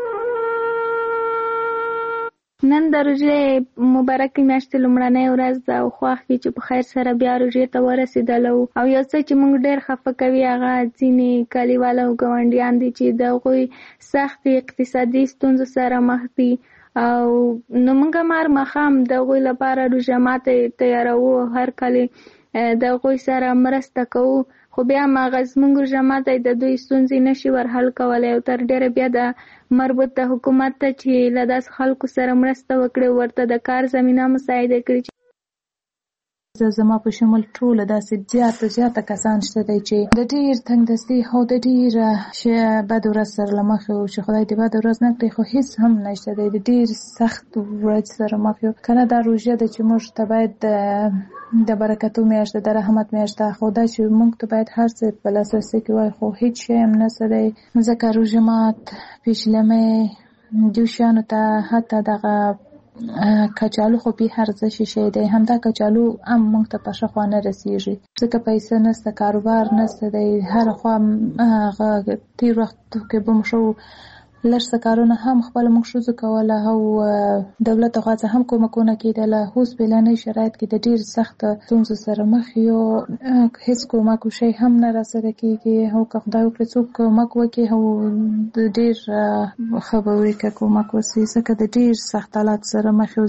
نن د روژې مبارکې میاشتې لومړنۍ ورځ ده او خوښ وي چې په خیر سره بیا روژې ته ورسېدلو. او یو څه چې موږ ډېر خفه کوي هغه ځینې کلیوال او ګاونډیان دي چې د هغوی سختې اقتصادي ستونزو سره مخ دي او نو موږ مار ماښام د هغوی لپاره روژه ماتې تیاروو، هر کال د هغوی سره مرسته کوو، خو بیا هغه زموږ روژه ماتې د دوی ستونزې نشي ورحل کولی او تر ډېره بیا د مربوطه حکومت ته چې له داسې خلکو سره مرسته وکړي، ورته د کار زمینه مساعده کړي. زما په شمول ټول داسې زیاته زیاته کسان شته دی چې د ډېر تنګ دستي او د ډېر بد ورځ سره له مخ یو چې خدای دې بد ورځ نه کړي، خو هیڅ هم نشته دی، د ډېر سخت ورځ سره مخ یو. کنه دا روژه ده چې موږ ته باید د برکتو میاشت ده، د رحمت میاشت ده، خو دا چې موږ ته باید هر څه په لاسرسي کې وای، خو هیڅ شی هم نشته دی. ځکه روژه مات پیشلمۍ دې شیانو ته حتی دغه کچالو خو به ارزښت شي دی، همدا کچالو هم موږ ته په ښه خوا نه رسېږي، ځکه پیسې نشته، کاروبار نشته دی، هر خوا هغه تېر وخت کې به موږ لږ څه کارونه هم خپله موږ ښځو کوله او دولت خوا څخه هم کومکونه کېدله. اوس بېلنۍ شرایط کې د ډېر سخته ستونزو سره مخ یو، هېڅ کومک شی هم نه راسره کېږي او که خدای وکړي څوک کومک وکړي او ډېر ښه به وي که کومک وشي، ځکه د ډېر سخت حالات سره مخ یو.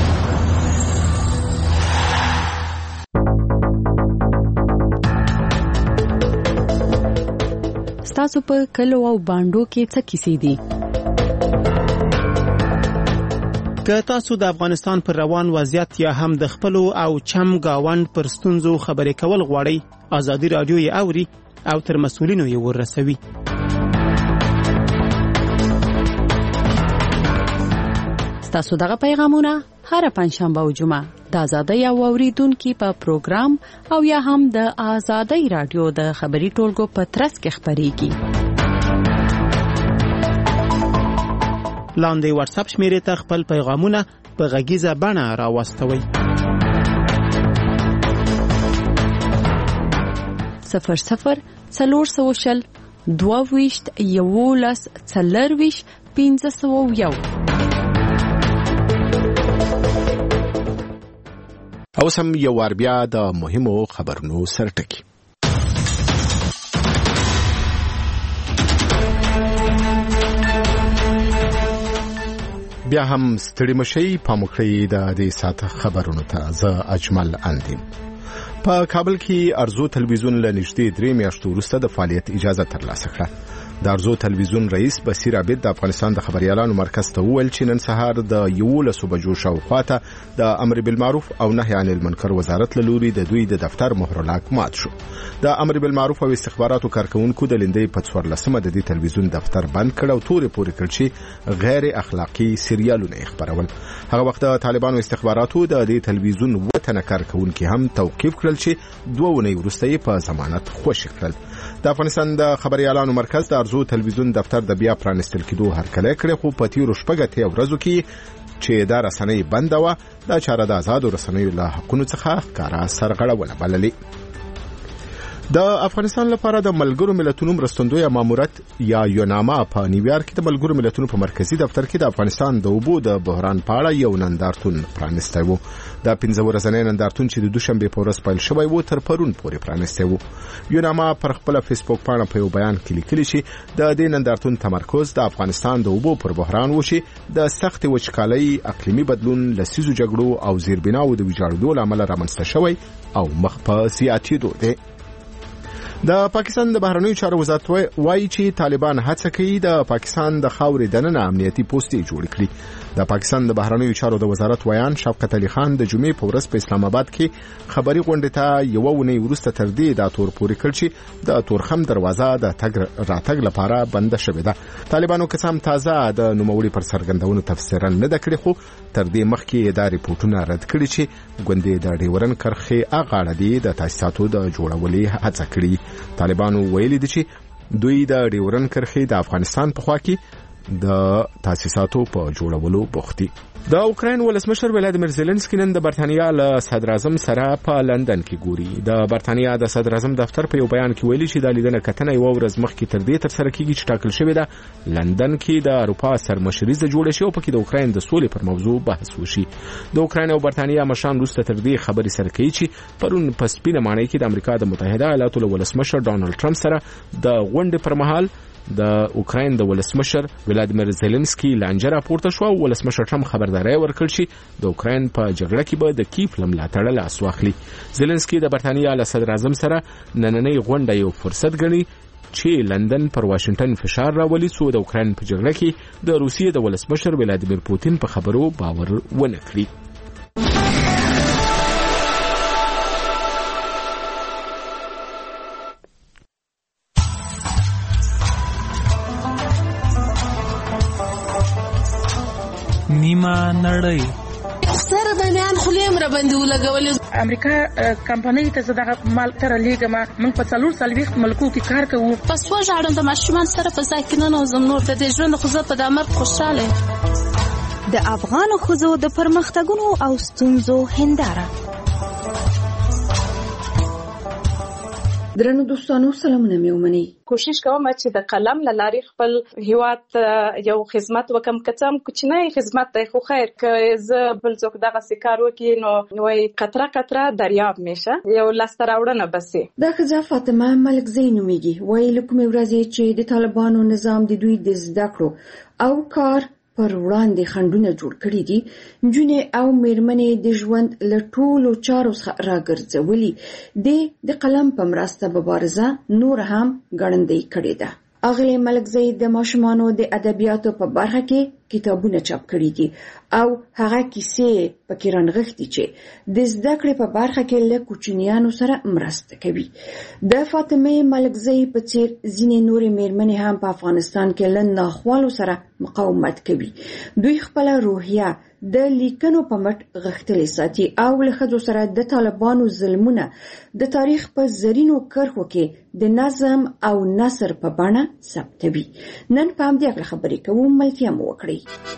تاسو په کلو او باندو کې څه کیسې دي؟ که تاسو د افغانستان پر روان وضعیت یا هم د خپلو او چم گاوند پر ستونزو خبرې کول غواړئ، ازادي راډیو یې اوري او تر مسؤلینو یې ورسوي. تاسو دغه پیغامونه هر پنځشنبه او جمعه د آزادۍ او اوریدونکو په پروګرام او یا هم د آزادۍ رادیو د خبري ټولګو په ترڅ کې خبريږي. لاندې واتس اپ شمیرې ته خپل پیغامونه په غږیزه بڼه راوستوئ. صفر صفر څلور سوه شل دوه ویشت یولس څلرویشت پنځه سوه یو. اوس هم یو وار بیا د مهمو خبرونو سرټکی. بیا هم ستړي مشي په مخې د دې ساعت خبرونو ته زه اجمل اندیم. په کابل کې ارزو تلویزیون له نږدې درې میاشتو وروسته د فعالیت اجازه ترلاسه کړه. د ارزو تلویزیون رئیس بصیر عابد د افغانستان د خبريالانو مرکز ته وویل چې نن سهار د یولسو بجو شاوخوا ته د امر بالمعروف او نهي عن المنکر وزارت له لوري د دوی د دفتر مهرلاک مات شو. د امر بالمعروف او استخباراتو کارکونکو د لندې په څوارلسمه د دې تلویزیون دفتر بند کړ او تورې پورې کړ چې غیر اخلاقی سریالونه خبرول. هغه وخت د طالبانو استخباراتو د دې تلویزیون وطن کارکونکو هم توقيف کړل چې دوه ونې وروسته په ضمانت خوشی کړل. د افغانستان د خبريالانو مرکز د ارزو تلویزیون دفتر د بیا پرانستل کېدو هرکلی کړی، خو په تیرو شپږ اتیا ورځو کې چې دا رسنۍ بنده وه، دا چاره د آزادو رسنیو له حقونو څخه ښکاره سرغړونه بللې. د افغانستان لپاره د ملګرو ملتونو مرستندوی ماموریت یا یوناما په نیویارک کې د ملګرو ملتونو په مرکزی دفتر کې د افغانستان د اوبو د بحران په اړه یو نندارتون پرانستی وو. دا پنځه ورځنی نندارتون چې د دوشنبه په ورځ پیل شوی وو تر پرون پورې پرانستی وو. یوناما پر خپل فیسبوک پاڼه په یو بیان کې لیکلي چې د دې نندارتون تمرکز د افغانستان د اوبو پر بحران وشي د سخت وچکالۍ، اقلیمي بدلون، لسیزو جګړو او زیربناو د ویجاړېدو لامل رامنځته شوی او مخ په زیاتېدو دی. د پاکستان د بهرنیو چارو وزارت وایي چې طالبان هڅه کوي د پاکستان د خاورې دننه امنیتي پوسټې جوړ کړي. د پاکستان د بهرنیو چارو د وزارت ویان شفقت علي خان د جمعې په ورځ په اسلام آباد کې خبري غونډې ته یو ونې وروسته تر دې دا تور پورې کړ چې د تورخم دروازه د تګ راتګ لپاره بنده شوې ده. طالبانو قسم تازه د نوموړي پر څرګندونو تفسیر نه د کړی، خو تر دې مخکې دا ریپورتونه رد کړي چې ګوندې د ډیورن کرښې اغاړه دي د تاسیساتو د جوړولې هڅه کړې. طالبانو ویلي دي چې دوی د ډیورن کرښې د افغانستان په خوا کې د تاسیساتو په جوړولو بوخت دي. د اوکراین ولسمشر ولادیمیر زيلنسکي نن د برتانیا له صدر اعظم سره په لندن کې ګوري. د برتانیا د صدر اعظم دفتر په یو بیان کې ویلي چې د لیدنه کتنه یو ورځ مخکې تر دې تر سره کېږي چې ټاکل شوې ده لندن کې د اروپا سرمشریزه جوړه شي او پکې د اوکراین د سولې پر موضوع بحث وشي. د اوکراین او برتانیا مشران وروسته تر دې خبرې سره کوي چې پرون په سپینه ماڼۍ کې د امریکا د متحده ایالاتو له ولسمشر ډانلډ ټرمپ سره د غونډې پر مهال د اوکراین د ولسمشر ولادیمیر زيلنسکي لانجه راپورته شو او ولسمشر ټرمپ خبرداري ورکړ چې د اوکراین په جګړه کې به د کیف لملاتړ لاس واخلي. زيلنسکي د برتانیا له صدر اعظم سره نننۍ غونډه یو فرصت ګڼي چې لندن پر واشنگټن فشار راولي څو د اوکراین په جګړه کې د روسیې د ولسمشر ولادیمیر پوتین په خبرو باور ونه کړي. نیمه نړۍ سره د میان خلیم را باندې ولګولې. امریکا کمپنۍ ته زداغه مال تر لیګه ما من په څلور سالويخت ملکو کې کار کوو. پس و ژړم د ماشومان سره په ځای کې نه نوزم نور د دې ژوند خو زه په دمر خوشاله. د افغان ښځو د پرمختګونو او ستونزو هنداره. درنو دوستانو سلامونه مې ومني. کوشش کوم چې د قلم له لارې خپل هیواد یو خدمت وکم، کڅم کوچنی خدمت دی خو خیر که زه بل څوک دغه سکار وکي نو وای قطره قطره دریاب میشه یو لاسته راوړنه بسي. دا ښځه فاطمه ملک زین نومیږي. وایي له کومې ورځې چې د طالبانو نظام د دوی د زده کړو او کار پر وړاندې خنډونه جوړ کړي دي، نجونې او میرمنې د ژوند له ټولو چارو څخه راګرځولي دي د قلم په مرسته مبارزه نور هم ګړندۍ کړې ده. اغلی ملکزی د ماشومانو د ادبیاتو په برخه کې کتابونه چاپ کړي دي او هغه کیسې پکې رانغښتي چې د زده کړې په برخه کې له کوچنیانو سره مرسته کوي. د فاطمه ملکزی په څیر ځینې نورې میرمنې هم په افغانستان کې له ناخوالو سره مقاومت کوي. دوی خپل روحیه د لیکنو په مټ غښتلې ساتي او له ښځو سره د طالبانو ظلمونه د تاریخ په زرینو کرښو کې د نظم او نثر په بڼه ثبتوي. نن په همدې اړه خبرې کوو، ملتیا مو وکړئ.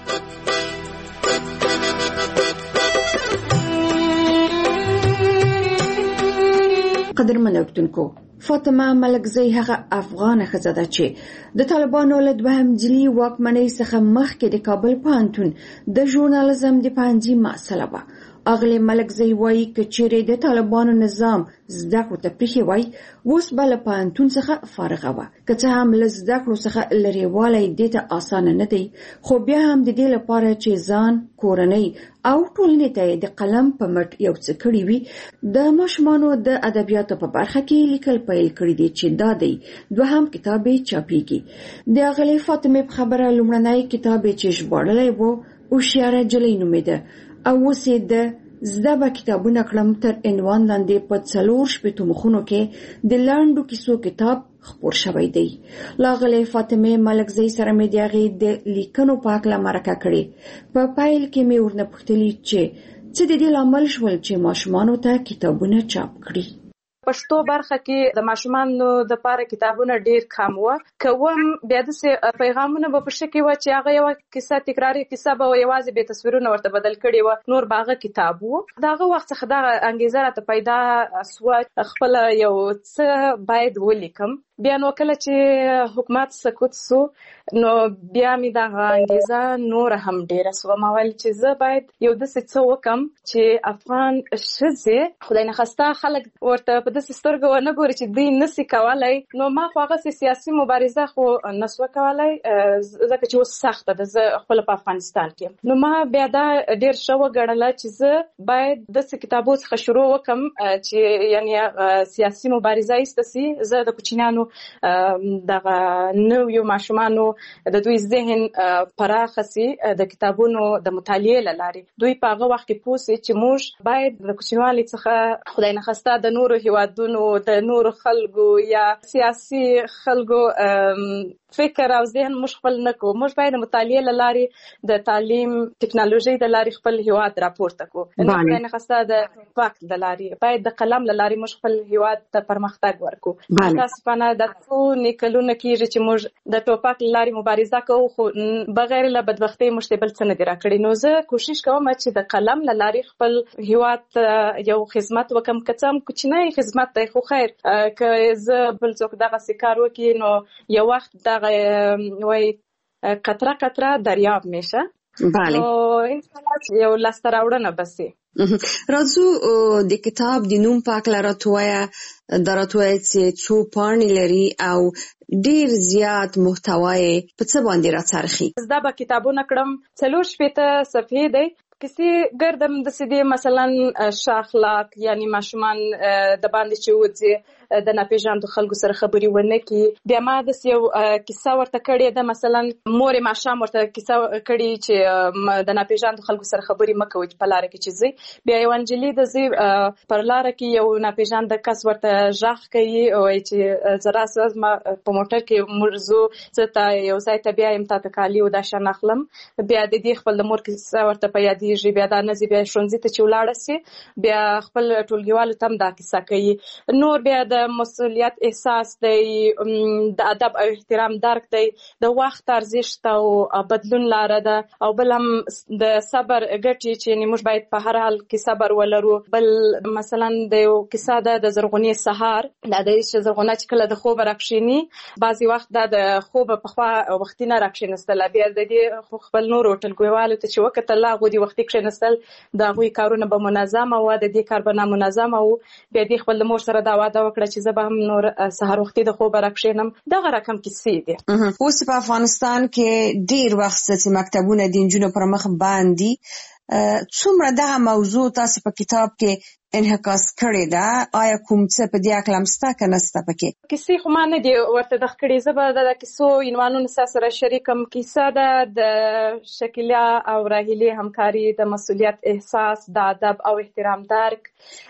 قدرمن اوریدونکو، فاطمه ملکزی هغه افغانه ښځه ده چې د طالبانو له دوهم ځلي واکمنۍ څخه مخکې د کابل پوهنتون د ژورنالیزم د پوهنځي محصله وه. اغلی ملکزی وایي که چیرې د طالبانو نظام زده کړو ته پریښی وای، اوس به له پوهنتون څخه فارغه وه. که څه هم له زده کړو څخه لرېوالی دې ته اسانه نه دی، خو بیا هم د دې لپاره چې ځان، کورنۍ او ټولنې ته د قلم په مټ یو څه کړي وي، د ماشومانو د ادبیاتو په برخه کې لیکل پیل کړي دي چې دا دی دوهم کتاب یې چاپیږي. د اغلی فاطمه په خبره لومړنی کتاب یې چې ژباړلی و هوښیاره نجلۍ نومېده او اوس یې د زده به کتابونه کړم تر عنوان لاندې په څلور شپېتو مخونو کې د لنډو کیسو کتاب خپور شوی دی. لاغلی فاطمه ملکزی سره مې د هغې د لیکنو په هکله مرکه کړې. په پیل کې مې ورنه پوښتلي چې څه د دې لامل شول چې ماشومانو ته کتابونه چاپ کړي. پښتو برخه کې د ماشومانو د پاره کتابونه ډیر کم و. کوم بیا د پیغامونه په پښه کې و چې هغه یو کیسه تکراری کیسه به یوازې به تصویرونه ورته بدل کړي و، نور باغه کتاب وو. داغه وخت څخه دا انګیزه راته پیدا سو خپل یو څه باید ولیکم. بیا نو کله چې حکومت سکوت سو نو بیا می دا انګیزه نور هم ډیره سو. ما ویل چې زه باید یو داسې څه وکم چې افغان ښځې خدای نخواسته خلک ورته په داسې سترګو ونه ګوري چې دوی نسي کولی. نو ما خو هغه سیاسي مبارزه خو نسوه کولی ځکه چې اوس سخته ده، زه خپل په افغانستان کې. نو ما بیا دا ډیر ښه وګڼله چې زه باید داسې کتابو څخه شروع وکم چې یعنی سیاسي مبارزه ایسته سي. زه د کوچنیانو دغه نویو ماشومانو د دوی ذهن پراخه سي د کتابونو د مطالعې له لارې. دوی په هغه وخت کې پوه سي چې موږ باید د کوچنیوالي څخه خدای نخواسته د نورو هیوادونو د نورو خلکو یا سیاسي خلکو فکر او ذهن موږ خپل نه کوو. موږ باید د مطالعې له لارې د تعلیم ټکنالوژي د لارې خپل هیواد راپورته کړو. خدای نخواسته د ټوپک د لارې باید د قلم له لارې موږ خپل هیواد ته پرمختګ ورکړو. متاسفانه د څو نیکلونه کېږي چې موږ د ټوپک له لارې مبارزه کوو، خو بغیر له بدبختۍ موږ ته بل څه نه دي راکړي. نو زه کوشش کوم چې د قلم له لارې خپل هیواد یو خدمت وکم، که څه هم کوچنی خدمت دی خو خیر. که زه بل څوک دغسې کار وکړي نو یو وخت دغه وای قطره قطره دریاب میشه. بله. نو انشاءالله یو لاسته راوړنه بسي. راځو د کتاب د نوم په هکله راته ووایه. دا راته ووایه چې څو پاڼې لري او ډیر زیات محتوا یې په څه باندې راڅرخي. زه به کتابونه کړم څلور شپېته صفحې دی. کسی ګردم د سیدې مثلا شاخلاق یعنی ماشومان د باندې چې وځي د ناپېژاندو خلکو سره خبرې ونه کړي. بیا ما داسې یو کیسه ورته کړې ده، مثلا مورې ماښام ورته کیسه کړې چې د ناپېژاندو خلکو سره خبرې مه کوئ په لاره کې چې ځئ. بیا یو نجلۍ د ځي پر لاره کې یو ناپېژانده کس ورته غږ کوي وایي چې زه راسه زما په موټر کې موږ ځو، زه ته یو ځای ته بیایم، تا ته کالي او دا شیان اخلم. بیا د دې خپل د مور کیسه ورته په یادېږي. بیا دا نه ځي، بیا ښوونځي ته چې ولاړه سي بیا خپل ټولګیوالو ته هم دا کیسه کوي. نور بیا د مسؤلیت احساس دی، د ادب او احترام درک دی، د وخت ارزښت او بدلون لاره ده، او بل هم د صبر ګټې چې موږ باید په هر حال کې صبر ولرو. بل مثلا د یو کیسه ده د زرغونې سهار، دا د چې زرغونه چې کله د خوبه راکښېني بعضې وخت دا د خوبه پخوا وختي نه راکښېنستله، بیا د دې خپل نورو ټولګیوالو ته چې وکتل هغوی د وختي کښېنستل د هغوی کارونه به منظمه وه، د دې کار به نامنظمه و. بیا دې خپل د مور سره دا واده وکړه چې زه به هم نور سهار وختي د خوبه راکښېنم. دغه رقم کیسې دي. اوس په افغانستان کې ډېر وخت چې مکتبونه د نجونو پر مخ باندې څومره دغه موضوع تاسو په کتاب کې انعکاس کړی ده؟ آیا کوم څه په دې اړه مسته که نسته پکې؟ کیسې خو ما نه دي ورته دغه کړې، زه به د کیسو عنوانونه سره شریکم. کیسه ده د شکیلا او راهیلې همکاري، د مسؤلیت احساس، د ادب او احترام درک،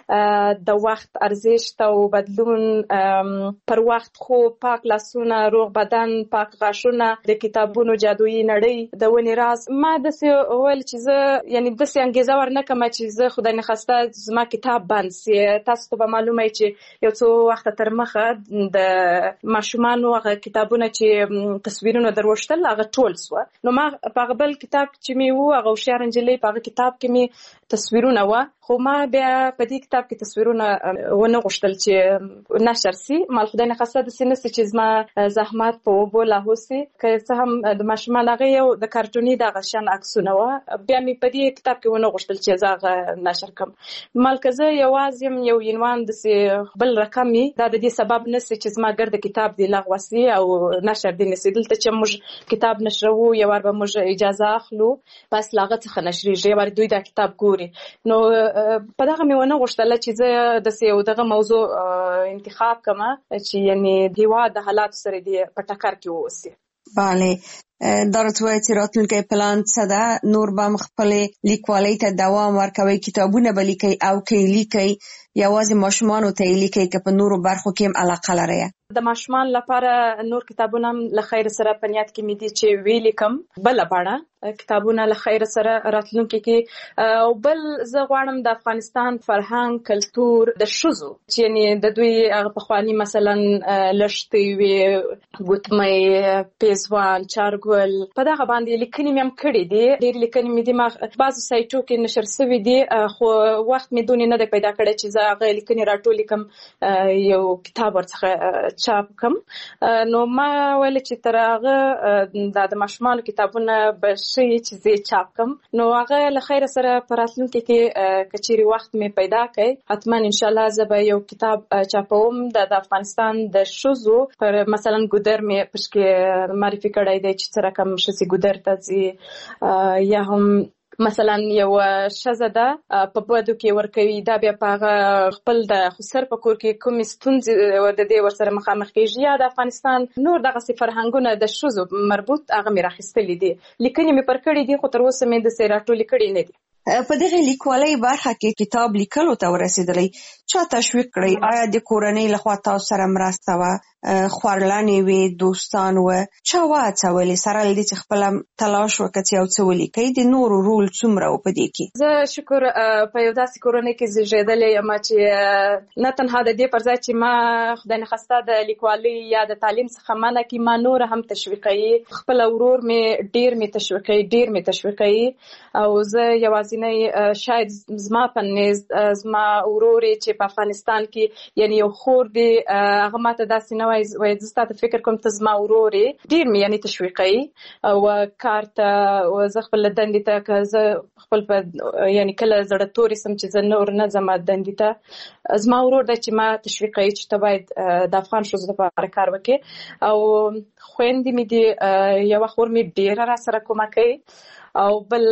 د وخت ارزښت او بدلون، پر وخت خوب، پاک لاسونه، روغ بدن، پاک غاښونه، د کتابونو جادویي نړۍ، د ونې راز. ما داسې وویل چې زه یعنې داسې انګېزه ورنکړم چې زه خدای نخواسته زما کتاب بند سي. تاسو ته به معلومه چې یو څو وخته تر مخه د ماشومانو هغه کتابونه چې تصویرونه دروشتل هغه ټول سوه، نو ما په هغه بل کتاب چې مې و هغه هوښیاره نجلۍ په هغه کتاب کې مې تصویرونه وه، خو ما بیا په دې کتاب کې تصویرونه ونه غوښتل چې نشر سي. مال خدای نخواسته داسې نه سي چې زما زحمت په اوبو لاهو سي. که څه هم د ماشومان هغه یو د کارټوني دغه شان عکسونه وه، بیا مې په دې کتاب کې ونه غوښتل چې زه هغه نشر کړم. مال که زه یوازې یم یو عنوان داسې بل رقم وي، دا د دې سبب نه سي چې زما ګرد کتاب دې لغوه سي او نشر دې نه سي. دلته چې موږ کتاب نشروو یو وار به موږ اجازه اخلو، بس له هغه څخه نشریږي، یو وار دوی دا کتاب ګوري. نو په دغه مې ونه غوښتله چې زه داسې یو دغه موضوع انتخاب کړم چې یعنې د هېواد د حالاتو سره دې په ټکر کې واوسي. بله، دا راته وایي چې راتلونکی پلان څه ده؟ نور به هم خپلې لیکوالۍ ته دوام ورکوئ؟ کتابونه به لیکئ او که یې لیکئ یوازې ماشومانو ته یې لیکئ که په نورو برخو کې هم علاقه لرئ؟ د ماشومان لپاره نور کتابونه هم له خیر سره په نیت کې مې دي چې ویې لیکم بله بڼه کتابونه له خیر سره راتلونکي کې. او بل زه غواړم د افغانستان فرهنګ، کلتور، د ښځو چې یعنې د دوی هغه پخواني مثلا لښتې وې، ګوتمۍ، پیزوان، چارګل، په دغه باندې لیکنې مې هم کړي دي. ډېرې لیکنې مې دي، ما بعضو سایټو کې نشر سوي دي، خو وخت مې دونې نه دی پیدا کړی چې زه هغه لیکنې راټولې کړم یو کتاب ورڅخه چاپ کړم. نو ما ویل چې تر هغه دا د ماشومانو کتابونه به ښه چې زه یې چاپ کړم. نو هغه له خیره سره په راتلونکي کې که چیرې وخت مې پیدا کړی حتما انشاءالله زه به یو کتاب چاپوم د د افغانستان د ښځو پر مثلا ګودر مې پشکې معرفي کړی دی چې څه رقم ښځې ګودر ته ځي، یا هم مثلا یو ښځه ده په بدو کې ورکوي، دا بیا په هغه خپل د خسر په کور کې کومې ستونزې د دې ورسره مخامخ کېږي، یا د افغانستان نور دغسې فرهنګونه د ښځو مربوط هغه مې راخیستلي دي. لیکنې مې پر کړي دي خو تر اوسه مې داسې راټولې کړي نه دي. په دغه لیکوالۍ برخه کې کتاب لیکلو ته ورسېدلی چا تشویق کړی؟ آیا د کورنۍ لخوا تاسو سره مرسته وه؟ خورلنې وې، دوستان وه؟ چا وهڅولې سره له دې چې خپله تلاش وکړه چې یو څه ولیکئ؟ د نورو رول څومره و په دې کې؟ زه شکر په یو داسې کورنۍ کې زیږېدلې یم چې نه تنها د دې پر ځای چې ما خدای نخواسته د لیکوالۍ یا د تعلیم څخه منع کړي، ما نور هم تشویقوي. خپل ورور مې ډېر مې تشویقوي، ډېر مې تشویقوي. او زه یوازې شاید زما په نیز زما ورورې چې په افغانستان کې یعنی یو خور دی هغه ماته داسې نه وایي زه ستا ته فکر کوم ته زما ورورې، ډېر مې یعنی تشویقوي. او کار ته زه خپل دندې ته که زه خپل په یعنی کله زړه تورې سم چې زه نور نه ځم دندې ته، زما ورور دی چې ما تشویقوي چې ته باید د افغان ښځو لپاره کار وکړې. او خویندې مې دي، یوه خور مې ډېره را سره کومک کوي، او بل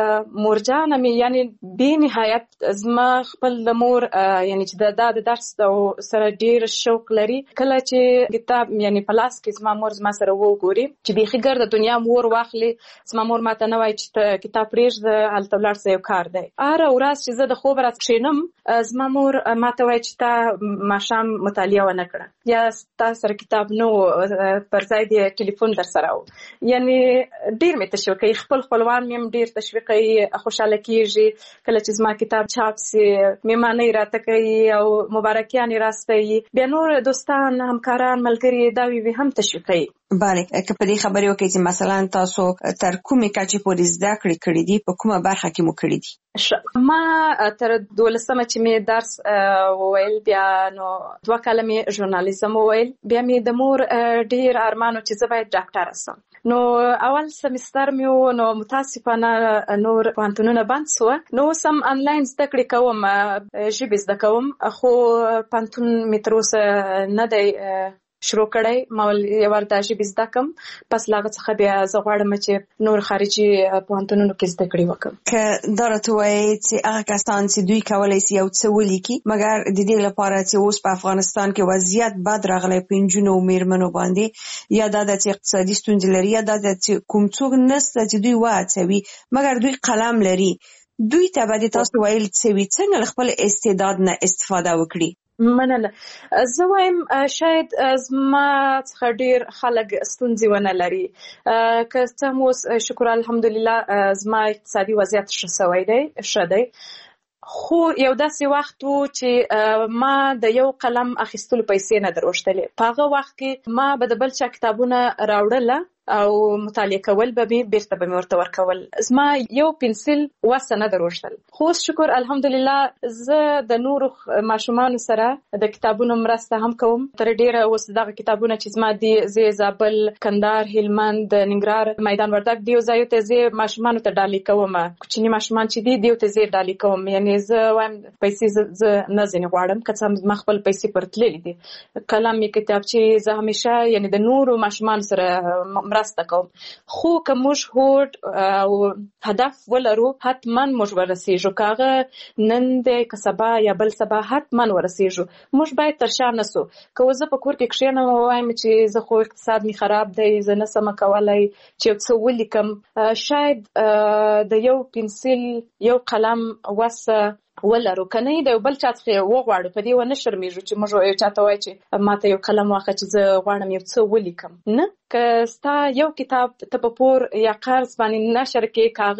مورجانه مې یعنی بې نهایت زما خپل د مور یعنی چې دا د درس سره ډېر شوق لري. کله چې کتاب یعنی په لاس کې زما مور زما سره وګوري چې بیخي ګرده دنیا مور واخلي، زما مور ماته نه وایي چې ته کتاب پرېږده هلته ولاړ شه یو کار دی. هره ورځ چې زه د خوب راز کښېنم زما مور ماته وایي چې تا ماښام مطالعه ونه کړه یا تا سره کتاب نه و، پر ځای دې ټلیفون در سره و. یعنی ډېر مې تشویقوي. خپل خپلوان مې هم ډېر تشویقوي، خوشحاله کېږي کله چې زما کتاب چاپ سي، مېلمانۍ راته کوي او مبارکیانې راستوي. بیا نور دوستان، همکاران، ملګري دا وي هم تشویقوي. بله، که په دې خبرې وکړئ چې مثلا تاسو تر کومې کچې پورې زده کړې کړي دي، په کومه برخه کې مو کړي دي؟ ما تر دولسمه چې مې درس وویل، بیا نو دوه کاله مې ژورنالیزم وویل، بیا مې د مور ډېر ارمان و چې زه باید ډاکټره سم. نو اول سمستر مې و، نو متاسفانه نور پوهنتونونه بند سوه. نو اوس هم انلاین زده کړې کوم، ژبې زده کوم، خو پوهنتون مې تر اوسه نه دی شروع کړی ما یو ور د ژبې زده کم پس لاغه څخه بیا زه غواړم چې نور خارجي پوهنتونونو کې زده کړې وکړم. که دا راته وایي چې هغه کسان چې دوی کولی شي یو څه ولیکي مګر د دې لپاره چې اوس په افغانستان کې وضعیت بد راغلی په نجونو او میرمنو باندې یا دا د اقتصادي ستونزې لري یا دا د کوم څوک نشته چې دوی وهڅوي مګر دوی قلم لري دوی ته به د تاسو ویل څه وي څنګه له خپل استعداد نه استفاده وکړي؟ مننه. زه وایم شاید زما څخه ډیر خلک ستونزې ونه لري که څه هم اوس شکر الحمدلله زما اقتصادي وضعیت ښه سوی دی ښه دی خو یو داسې وخت و چې ما د یو قلم اخیستلو پیسې نه دروښتلې. په هغه وخت کې ما به د بل چا کتابونه راوړله او مطالعه کول به مې بیرته به مې ورته ورکول. زما یو پنسل وسه نه دروښتل. خو شکر الحمدلله زه د نورو ماشومانو سره د کتابونو مرسته هم کوم. تر ډیره اوس دغه کتابونه چې زما دي زه زابل، کندهار، هلمند، ننګرهار، میدان وردګ دیو ځایو ته زه ماشومانو ته ډالۍ کوم. کوچني ماشومان چې دي دیو ته زه ډالۍ کوم. یعنی زه وایم پیسې زه نه ځنې غواړم که څه هم ما خپل پیسې پر تللې دي. قلم یې کتابچې زه همیشه یعنی د نورو ماشومانو سره مرسته کوم. خو که موږ هوډ او هدف ولرو حتما موږ ورسیږو. که هغه نن دی که سبا یا بل سبا حتما ورسیږو. موږ باید تر شا نسو. که زه په کور کې کښېنم او وایم چې زه خو اقتصاد مې خراب دی زه نسم کولی چې یو څه ولیکم شاید د یو پنسل یو قلم وسه ولرو که نه د یو بل چا څخه وغواړو په دې ونه شرمېږو چې موږ یو چاته وایو چې ماته یو قلم واخله چې زه غواړم یو څه ولیکم. نه که ستا یو کتاب ته په پور یا قرض باندې نشر کې که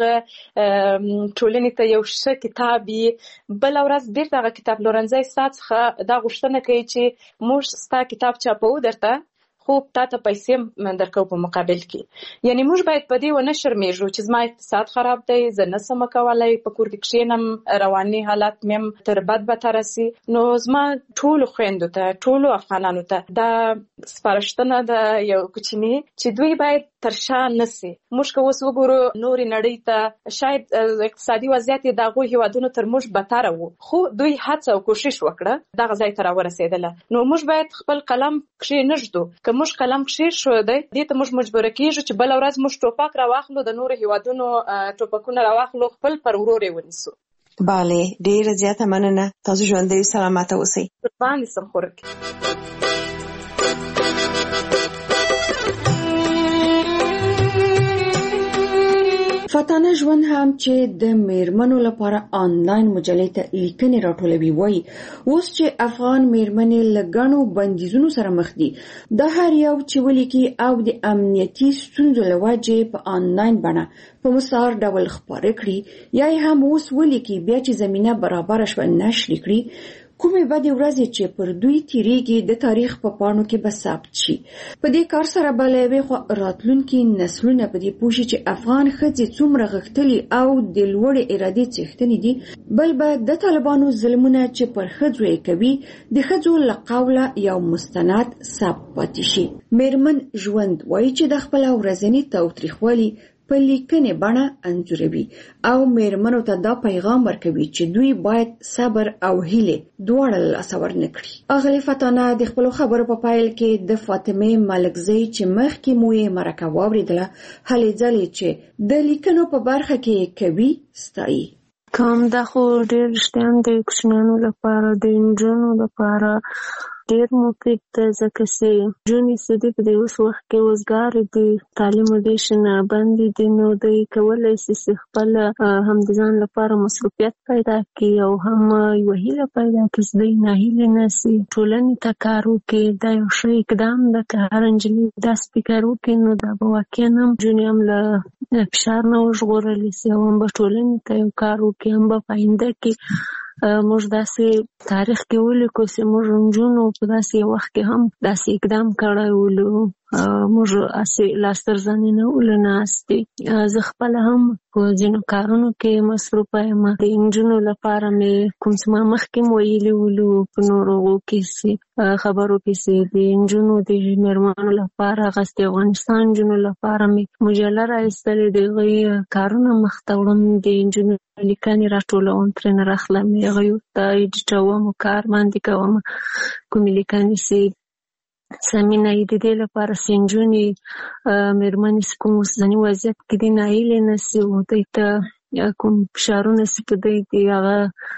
هغه ټولنې ته یو ښه کتاب وي بله ورځ بیرته هغه کتاب پلورنځی ستا څخه دا غوښتنه کوي چې موږ ستا کتاب چاپوو درته خو تا ته پیسې درکو په مقابل کې. یعنی موږ باید په دې ونه شرمېږو چې زما اقتصاد خراب دی زه نسم کولی په کور کې کښېنم رواني حالات مې هم تر بد بدتره سي. نو زما ټولو خویندو ته ټولو افغانانو ته دا سپارښتنه ده یو کوچني چې دوی باید تر شا نسي. موږ که اوس وګورو نورې نړۍ ته شاید اقتصادي وضعیت یې د هغو هېوادونو تر موږ بدتره و خو دوی هڅه او کوشش وکړه دغه ځای ته راورسېدله. نو موږ باید خپل قلم کښېنږدو. که موږ قلم کښېښودی دې ته موږ مجبوره کېږو چې بله ورځ موږ ټوپک راواخلو د نورو هېوادونو ټوپکونه راواخلو خپل پر ورور یې ونیسو. بله ډېره زیاته مننه. تاسو ژوندی سلامته اوسئ. قربان دې سم خورکې. فاتانه ژوند هم چې د میرمنو لپاره آنلاین مجلې ته لیکنې راټولوي وایي اوس چې افغان میرمنې له ګڼو بندیزونو سره مخ دي د هر یو چې ولیکي او د امنیتي ستونزو له وجې په آنلاین بڼه په مسار ډول خپاره کړي یا یې هم اوس ولیکي بیا چې زمینه برابره شوه نشر کړي کومې بدې ورځې چې پر دوی تیریږي د تاریخ په پاڼو کې به ثبت شي. په دې کار سره به له یوې خوا راتلونکي نسلونه په دې پوه شي چې افغان ښځې څومره غښتلي او د لوړې ارادې څښتنې دي. بل به د طالبانو ظلمونه چې پر ښځو یې کوي د ښځو له قوله یو مستند ثبت پاتې شي. میرمن ژوند وایي چې د خپله ورځني تاوتریخوالي په لیکنې بڼه انځوروي او میرمنو ته دا پیغام ورکوي چې دوی باید صبر او هیلې دواړه له لاسه ورنه کړي. اغلې فتانه د خپلو خبرو په پیل کې د فاطمې ملکزۍ چې مخکې مو یې مرکه واورېدله هلې ځلې چې د لیکنو په برخه کې کوي ستایي. کوم دا خو ډېر رښتیا هم د کوچنیانو لپاره د نجونو لپاره ډېر مفید ده ځکه چې نجونې چې دي په دې اوس وخت کې وزګارې دي تعلیم ډېر شنه بندې دي نو دوی کولی شي چې خپله هم د ځان لپاره مصروفیت پیدا کړي او هم یوه هیله پیدا کړي چې دوی ناهیلې نه سي ټولنې ته کار وکړي. دا یو ښه اقدام ده که هر نجلۍ داسې فکر وکړي نو دا به واقعا هم نجونې هم له فشار نه وژغورلی سي او هم به ټولنې ته یو کار وکړي هم به په آینده کې موږ داسې تاریخ کې ولیکو چې موږ نجونو په داسې وخت کې هم داسې اقدام کړی ولو موږ اسې لاسترزنې نه ولو ناستې. زه خپله هم په ځینو کارونو کې مصروفه یم. د نجونو لپاره مې کوم څه ما مخکې م ویلي ولو په نورو کې چې خبرو کې چې د نجونو د مېرمنو لپاره هغسې د افغانستان نجونو لپاره مې مجله راایستلې د هغوی کارونه مخته وړم د نجونو لیکنې راټولوم ترېنه راخلم هغوی ته ایډیټوم کار باندې کوم کومې لیکنې چې سمینه د دې لپاره چې نجونې مېرمنې چې کوم اوسني وضعیت کې دي نایلې نه سي او دوی ته کوم فشارونه چې په دوی دي هغه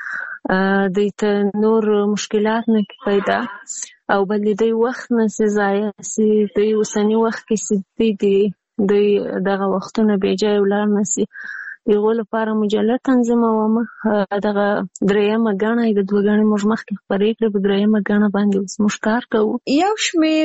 دوی ته نور مشکلات نه پیدا او بل د دوی وخت نه سي ضایع سي دوی اوسني وخت کې چې دوی دي دوی دغه وختونه بې ځایه ولاړ نه سي د هغو لپاره مجله تنظیمومه دغه درېیمه ګڼه د دوه ګڼې موږ مخکې خپرې کړې په درېیمه ګڼه باندې اوس موږ کار کوو. یو شمېر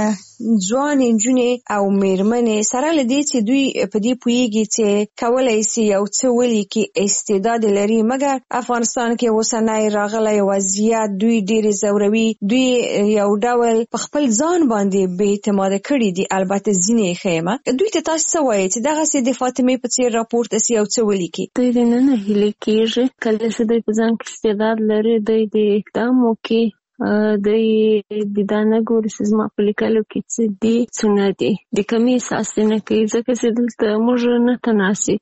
ځوانې نجونې او مېرمنې سره له دې چې دوی په دې پوهېږي چې کولی سي یو څه ولیکي استعداد لري مګر افغانستان کې اوسنی راغلی وضعیت دوی ډېرې ځوروي دوی یو ډول په خپل ځان باندې بې اعتماده کړي دي. البته ځینې یې ښیمه دوی ته تاسو څه وایئ چې دغسې د فاطمې په څېر راپورته سي څه ولیکي؟ دوی د نه نه هیلې کېږي کله چې دوی په ځان کې استعداد لري دوی د اقدام وکړي دوی د دا نه ګوري چې زما په لیکلو کې څه دي څه نه دي د کمې احساس نه کوي ځکه چې دلته موږ نه تناسي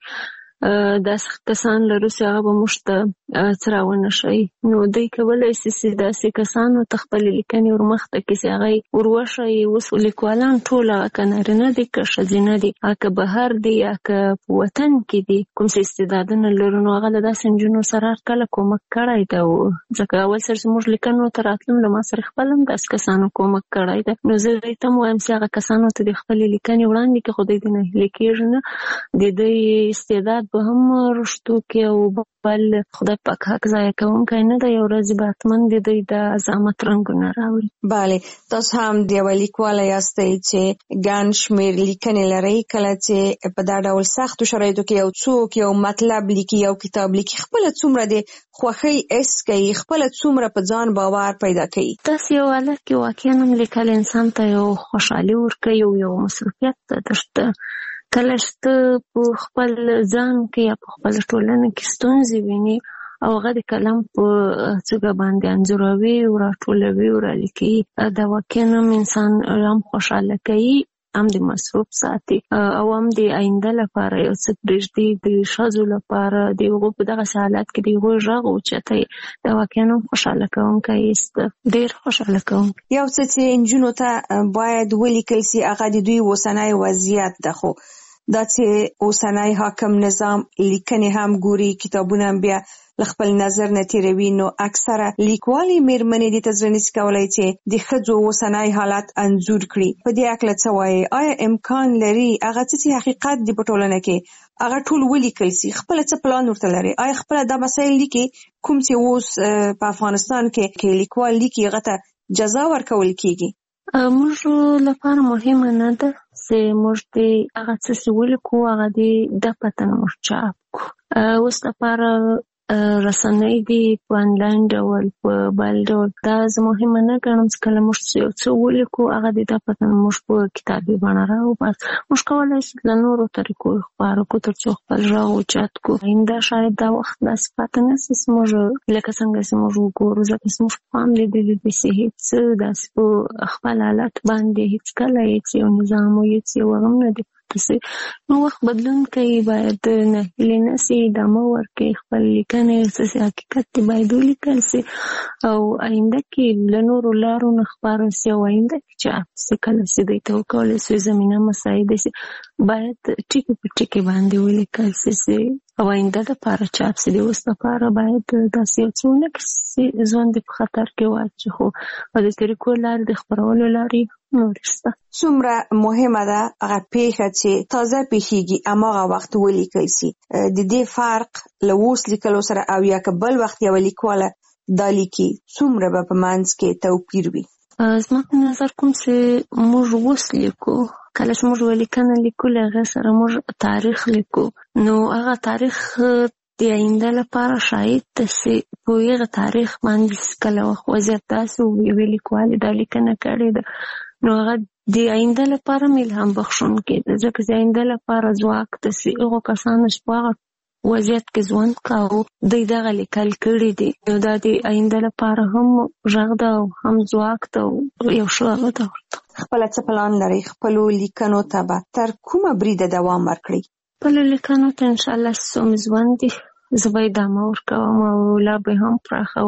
داسې کسان لرو چې هغه به موږ ته څه راونه ښیي نو دوی کولی شي چې داسې کسانو ته خپلې لیکنې ورمخته کړي چې هغه یې وروښیي. اوس لیکوالان ټول هغه که نارینه دي که ښځینه دي که بهر دي یا که په وطن کې دي کوم څه استعدادونه لرو نو هغه له داسې نجونو سره هرکله کومک کړی ده ځکه اول سر چې موږ لیکنو ته راتلم له ما سره خپل هم داسې کسانو کومک کړی ده نو زه دوی ته هم وایم چې هغه کسانو ته د خپلې لیکنې وړاندې کړي خو دوی د نه هیلې کېږي نه د دوی استعداد به هم رشتو کې او بل خدای پاک حق ضایع کوونکی نه دی یو ورځ به حتما د دوی د عظمت رنګونه راوړي. بله تاسو هم د یوه لیکواله یاستئ چې ګڼ شمېر لیکنې لرئ کله چې په دا ډول سختو شرایطو کې یو څوک یو مطلب لیکي یو کتاب لیکي خپله څومره د خوښۍ حس کوي خپله څومره په ځان باور پیدا کوي. داسې یو حالت کې واقعا هم لیکل انسان ته یو خوشحالي ورکوي او یو مصروفیت درته کله چې ته په خپل ځان کې یا په خپله ټولنه کې ستونزې ویني او هغه د قلم په څوکه باندې انځوروي او راټولوي او رالیکي دا واقعا هم انسان هم خوشحاله کوي هم د مصروف ساتي او هم د آینده لپاره یو څه پرېږدي د ښځو لپاره د هغو په دغسې حالت کې د هغوی غږ اوچتوي دا واقعا هم خوشحاله کوونکی هېڅ ده ډېر خوشحاله کوونکی. یو څه چې نجونو ته باید ولیکل سي هغه د دوی اوسنی وضعیت ده خو دا چې اوسنی حاکم نظام لیکنې هم ګوري کتابونه هم بیا له خپل نظر نه تېروي نو اکثره لیکوالې مېرمنې دې ته زړه نشي کولی چې د ښځو اوسنی حالت انځور کړي. په دې هکله څه وایي آیا امکان لري هغه څه چې حقیقت دی په ټولنه کې هغه ټول ولیکل سي خپله څه پلان ورته لري آیا خپله دا مسایل لیکي کوم چې اوس په افغانستان کې لیکوال لیکي هغه ته جزا ورکول کېږي؟ موږ لپاره مهمه نه ده چې موږ د هغه څه چې ولیکو هغه د ده په تنه موږ چاپ کړو. اوس لپاره رسنۍ دي په انلاین ډول په بل ډول دا زه مهمه نه ګڼم چې کله موږ یو څه ولیکو هغه د ده په تنه موږ په کتابي بڼه راوباسو. موږ کولی شو له نورو طریقو خپاره کړو تر څو خپل غږ اوچت کړو. آینده شاید دا وخت داسې پاته نه شي چې موږ لکه څنګه چې موږ وګورو ځکه چې موږ پام لیدلی دی چې هېڅ داسې په خپل حالت باندې هېڅکله هېڅ یو نظام او هېڅ یو هم نه دی نو وخت بدلون کوي باید نه هیلې نه سي ادامه ورکړي خپل لیکنې څه حقیقت دی باید ولیکل سي او آینده کې له نورو لارو نه خپاره سي او آینده کې چاپ سي کله چې دوی ته وکولی سي زمینه مساعده سي باید ټکي په ټکي باندې ولیکل سي سي او آینده دپاره چاپ سي د اوس دپاره باید داسې یو څه ونه کړي چې ژوند په خطر کې واچي خو په دې طریقو لارې د خپرولو لارې نورې شته. څومره مهمه ده هغه پیښه چې تازه پیښیږي هماغه وخت ولیکل سي د دې فرق له اوس لیکلو سره او یا که بل وخت یوه لیکواله دا لیکي څومره به په منځ کې توپیر وي؟ زما په نظر کوم چې موږ اوس لیکو کله چې موږ یوه لیکنه لیکو له هغې سره موږ تاریخ لیکو نو هغه تاریخ د آینده لپاره شاید ده چې په هغه تاریخ باندې کله وخت وضعیت داسې یوې لیکوالې دا لیکنه کړې ده نو هغه د آینده لپاره هم الهام بخښونکی ده ځکه د آینده لپاره ځواک ده چې هغو کسانو چې په هغه وضعیت کې ژوند کاوه دوی دغه لیکل کړي دي نو دا د آینده لپاره هم غږ ده او هم ځواک ده یو ښه هغه ده ورته. خپله څه پلان لرئ خپلو لیکنو ته به تر کومه بریده دوام ورکړئ؟ خپلو لیکنو ته انشاءالله چې څومره ژوند دي زه به ادامه ورکوم او لا به هم پراخوم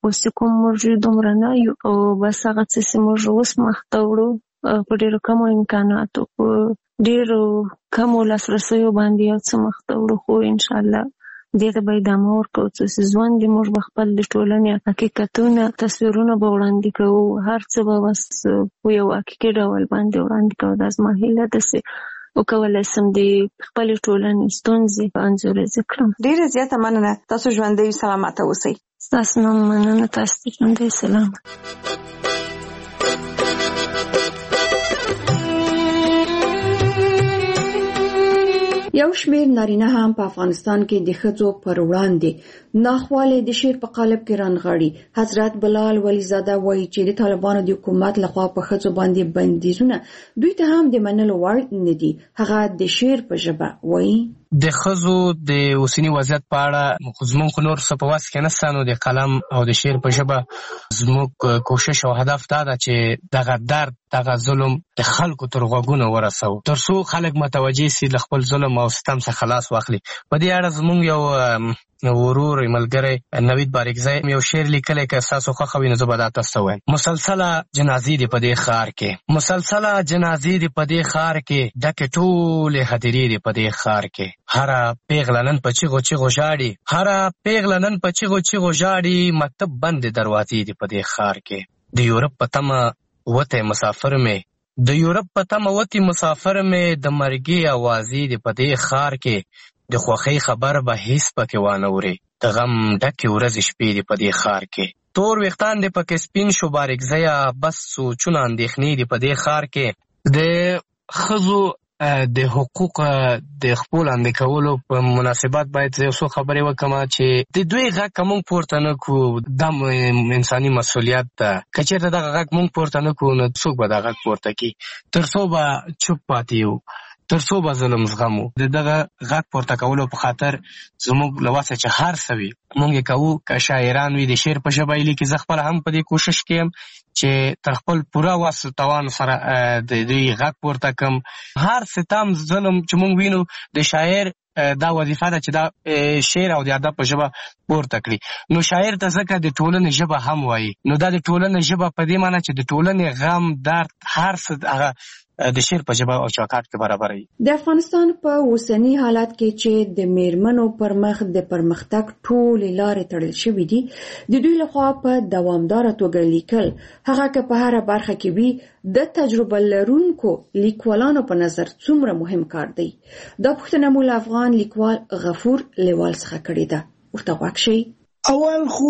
اوس کوم موږ دومره نه یو او بس هغه څه چې موږ اوس مخته وړو په ډېرو کمو امکاناتو په ډېرو کمو لاسرسیو باندې یو څه مخته وړو، خو انشاءالله دې ته به ادامه ورکوو چې ژوند دې موږ به خپل د ټولنې حقیقتونه تصویرونه به وړاندې کوو، هر څه به بس په یو حقیقي ډول باندې وړاندې کوو. دا زما هیله ده چې وکولی شم د خپلې ټولنې ستونزې انځوریزې کړم. ډېره زیاته مننه. تاسو ژوندی سلامته اوسئ. ستاسو نه مننه. تاسو ته ژوندی سلامت. یو شمېر نارینه هم په افغانستان کې د ښځو پر وړاندې ناخوالې د شعر په قالب کې رانغاړي. حضرت بلال ولیزاده وایي چې د طالبانو د حکومت لخوا په ښځو باندې بندیزونه دوی ته هم د منلو وړ نه دي. هغه د شعر په ژبه وایي د ښځو د اوسني وضعیت په اړه زموږ خو نور څه په وس کې نشته، نو د قلم او د شعر په ژبه زموږ کوشش او هدف دا ده چې دغه درد دغه ظلم د خلکو تر غوږونو ورسوو تر څو خلک متوجه سي له خپل ظلم او ستم څخه خلاص واخلي. په دې اړه زموږ یو ورور ملګری نوید باریکزی یو شعر لیکلی که ستاسو خوښه وي نو زه به دا تاسو ته وایم. مسلسله جنازې دي په دې ښار کې، مسلسله جنازې دي په دې ښار کې، ډکې ټولې هدیرې دي په دې ښار کې، هره پیغله نن په چیغو چیغو ژاړي، هره پیغله نن په چیغو چیغو ژاړي، مکتب بندې دروازې دي په دې ښار کې. د یورپ په تمه وتی مسافر مې، د یورپ په تمه وتی مسافر مې، د مرګي اوازې دي په دې ښار کې، د خوښۍ خبر به هیڅ پکې وانه وري، د غم ډکې ورځې شپې دي په دې ښار کې. تور ویښتان دې پکې سپین شو باریکزیه، بس سوچونه اندېښنې دي په دې ښار کې. د ښځو د حقوق د خپل اندې کولو په مناسبت باید یو څو خبرې وکړم چې د دوی غږ که موږ پورته نه کړو دا انساني مسؤلیت ده. که چېرته دغه غږ موږ پورته نه کړو نو څوک به دا غږ پورته کړي؟ تر څو به چوپ پاتې یو، تر څو به ظلم زغمو. د دغه غږ پورته کولو په خاطر زموږ له وسه چې هر څه وي موږ یې کوو. که شاعران وي د شعر په ژبه یې لیکي، زه خپله هم په دې کوشش کې یم چې تر خپل پوره وس توان سره د دوی غږ پورته کړم. هر ستم ظلم چې موږ وینو د شاعر دا وظیفه ده چې دا شعر او د ادب په ژبه پورته کړي. نو شاعر ته ځکه د ټولنې ژبه هم وایي، نو دا د ټولنې ژبه په دې معنی چې د ټولنې غم درد هر څه هغه د شعر په ژبه او چوکاټ کې برابروي. د افغانستان په اوسني حالت کې چې د میرمنو پر مخ د پرمختګ ټولې لارې تړل شوې دي، د دوی لخوا په دوامداره توګه لیکل، هغه که په هره برخه کې وي، د تجربه لرونکو لیکوالانو په نظر څومره مهم کار دی. دا پوښتنه مو له افغان لیکوال غفور لیوال څخه کړې ده. ورته غوږ شئ. اول خو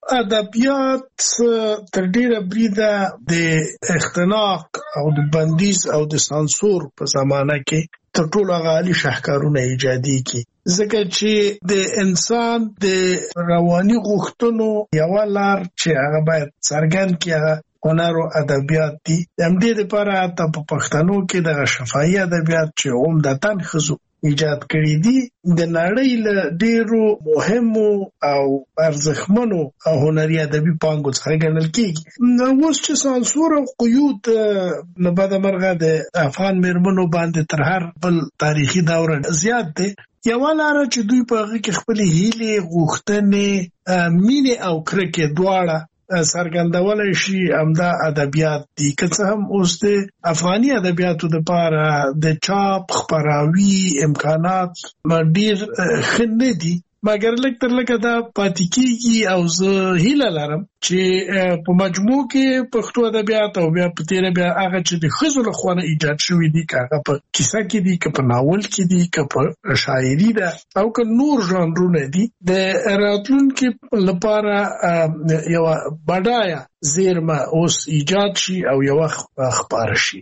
ادبیات تر ډیره بریده د اختناق او د بندیز او د سانسور په زمانه کې تر ټولو هغه عالي شاهکارونه ایجادي کی، ځکه چې د انسان د رواني غوښتنو یوه لار چې هغه باید څرګند کړي هغه هنر او ادبیات دي. د همدې دپاره حتی په پښتنو کې دغه شفاهي ادبیات چې عمدتاً ښځو ایجاد کړی دي د نړۍ له ډیرو مهمو او ارزښتمنو او هنري ادبي پانګو څخه ګڼل کېږي. اوس چې سانسور او قیود نه بده مرغه د افغان میرمنو باندې تر هر بل تاریخي دوره زیات دی، یوه لاره چې دوی په هغه کې خپلې هیلې، غوښتنې، مینې او کرکې دواړه څرګندولی شي همدا ادبیات دي. که څه هم اوس د افغاني ادبیاتو دپاره د چاپ خپراوي امکانات ډیر ښه نه دي، مګر لږ تر لږه دا پاتې کېږي او زه هیله لرم چې په مجموع کې پښتو ادبیات او بیا په تېره بیا هغه چې د ښځو له خوا نه ایجاد شوي دي، که هغه په کیسه کې دي، که په ناول کې دي، که په شاعري ده او که نور ژانرونه دي، د راتلونکي لپاره یوه بډایه زیرمه اوس ایجاد شي او یوه خپاره شي.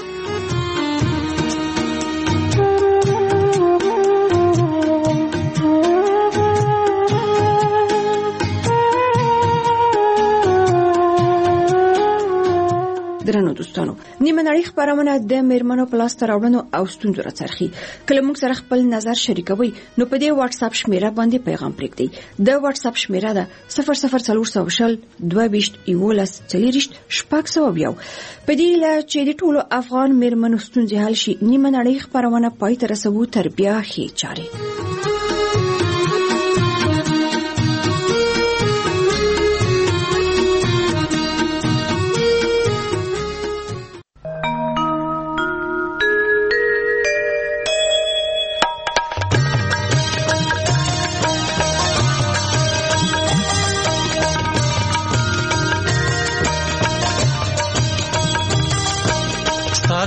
درنو دوستانو، نیمه نړۍ خپرونه د میرمنو په لاسته راوړنو او ستونزو راڅرخي. کله موږ سره خپل نظر شریکوي نو په دې واتس اپ شمیره باندې پیغام پرېږدئ. د واتس اپ شمیره ده صفر صفر څلور سوه شل دوه ویشت یولس څلېرویشت شپږ سوه یو. په دې هیله چې د ټولو افغان میرمنو ستونزې حل شي، نیمه نړۍ خپرونه پای ته رسوو تر بیا ښې چارې.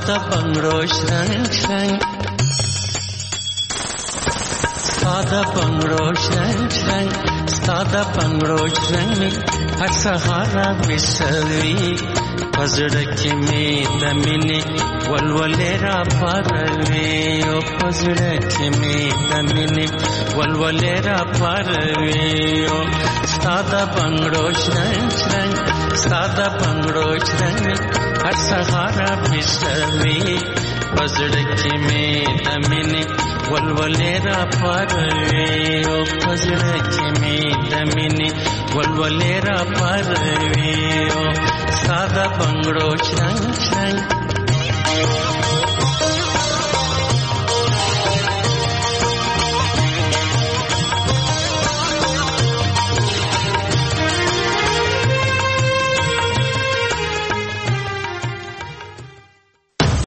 ساده بنگړو شرنګ شرنګ ساده بنگړو شرنګ شرنګ ساده بنگړو شرنګ هر سهار وسوي پزړه کې می د مینې ولولې را پاروي او پزړه کې می د مینې ولولې را پاروي او ساده بنگړو شرنګ شرنګ ساده بنگړو شرنګ هر سهار وسوي پزړه کې می د مینې ولولې را پاروي او پزړه کې می د مینې ولولې را پاروي او ساده بنگړو شرنګ شرنګ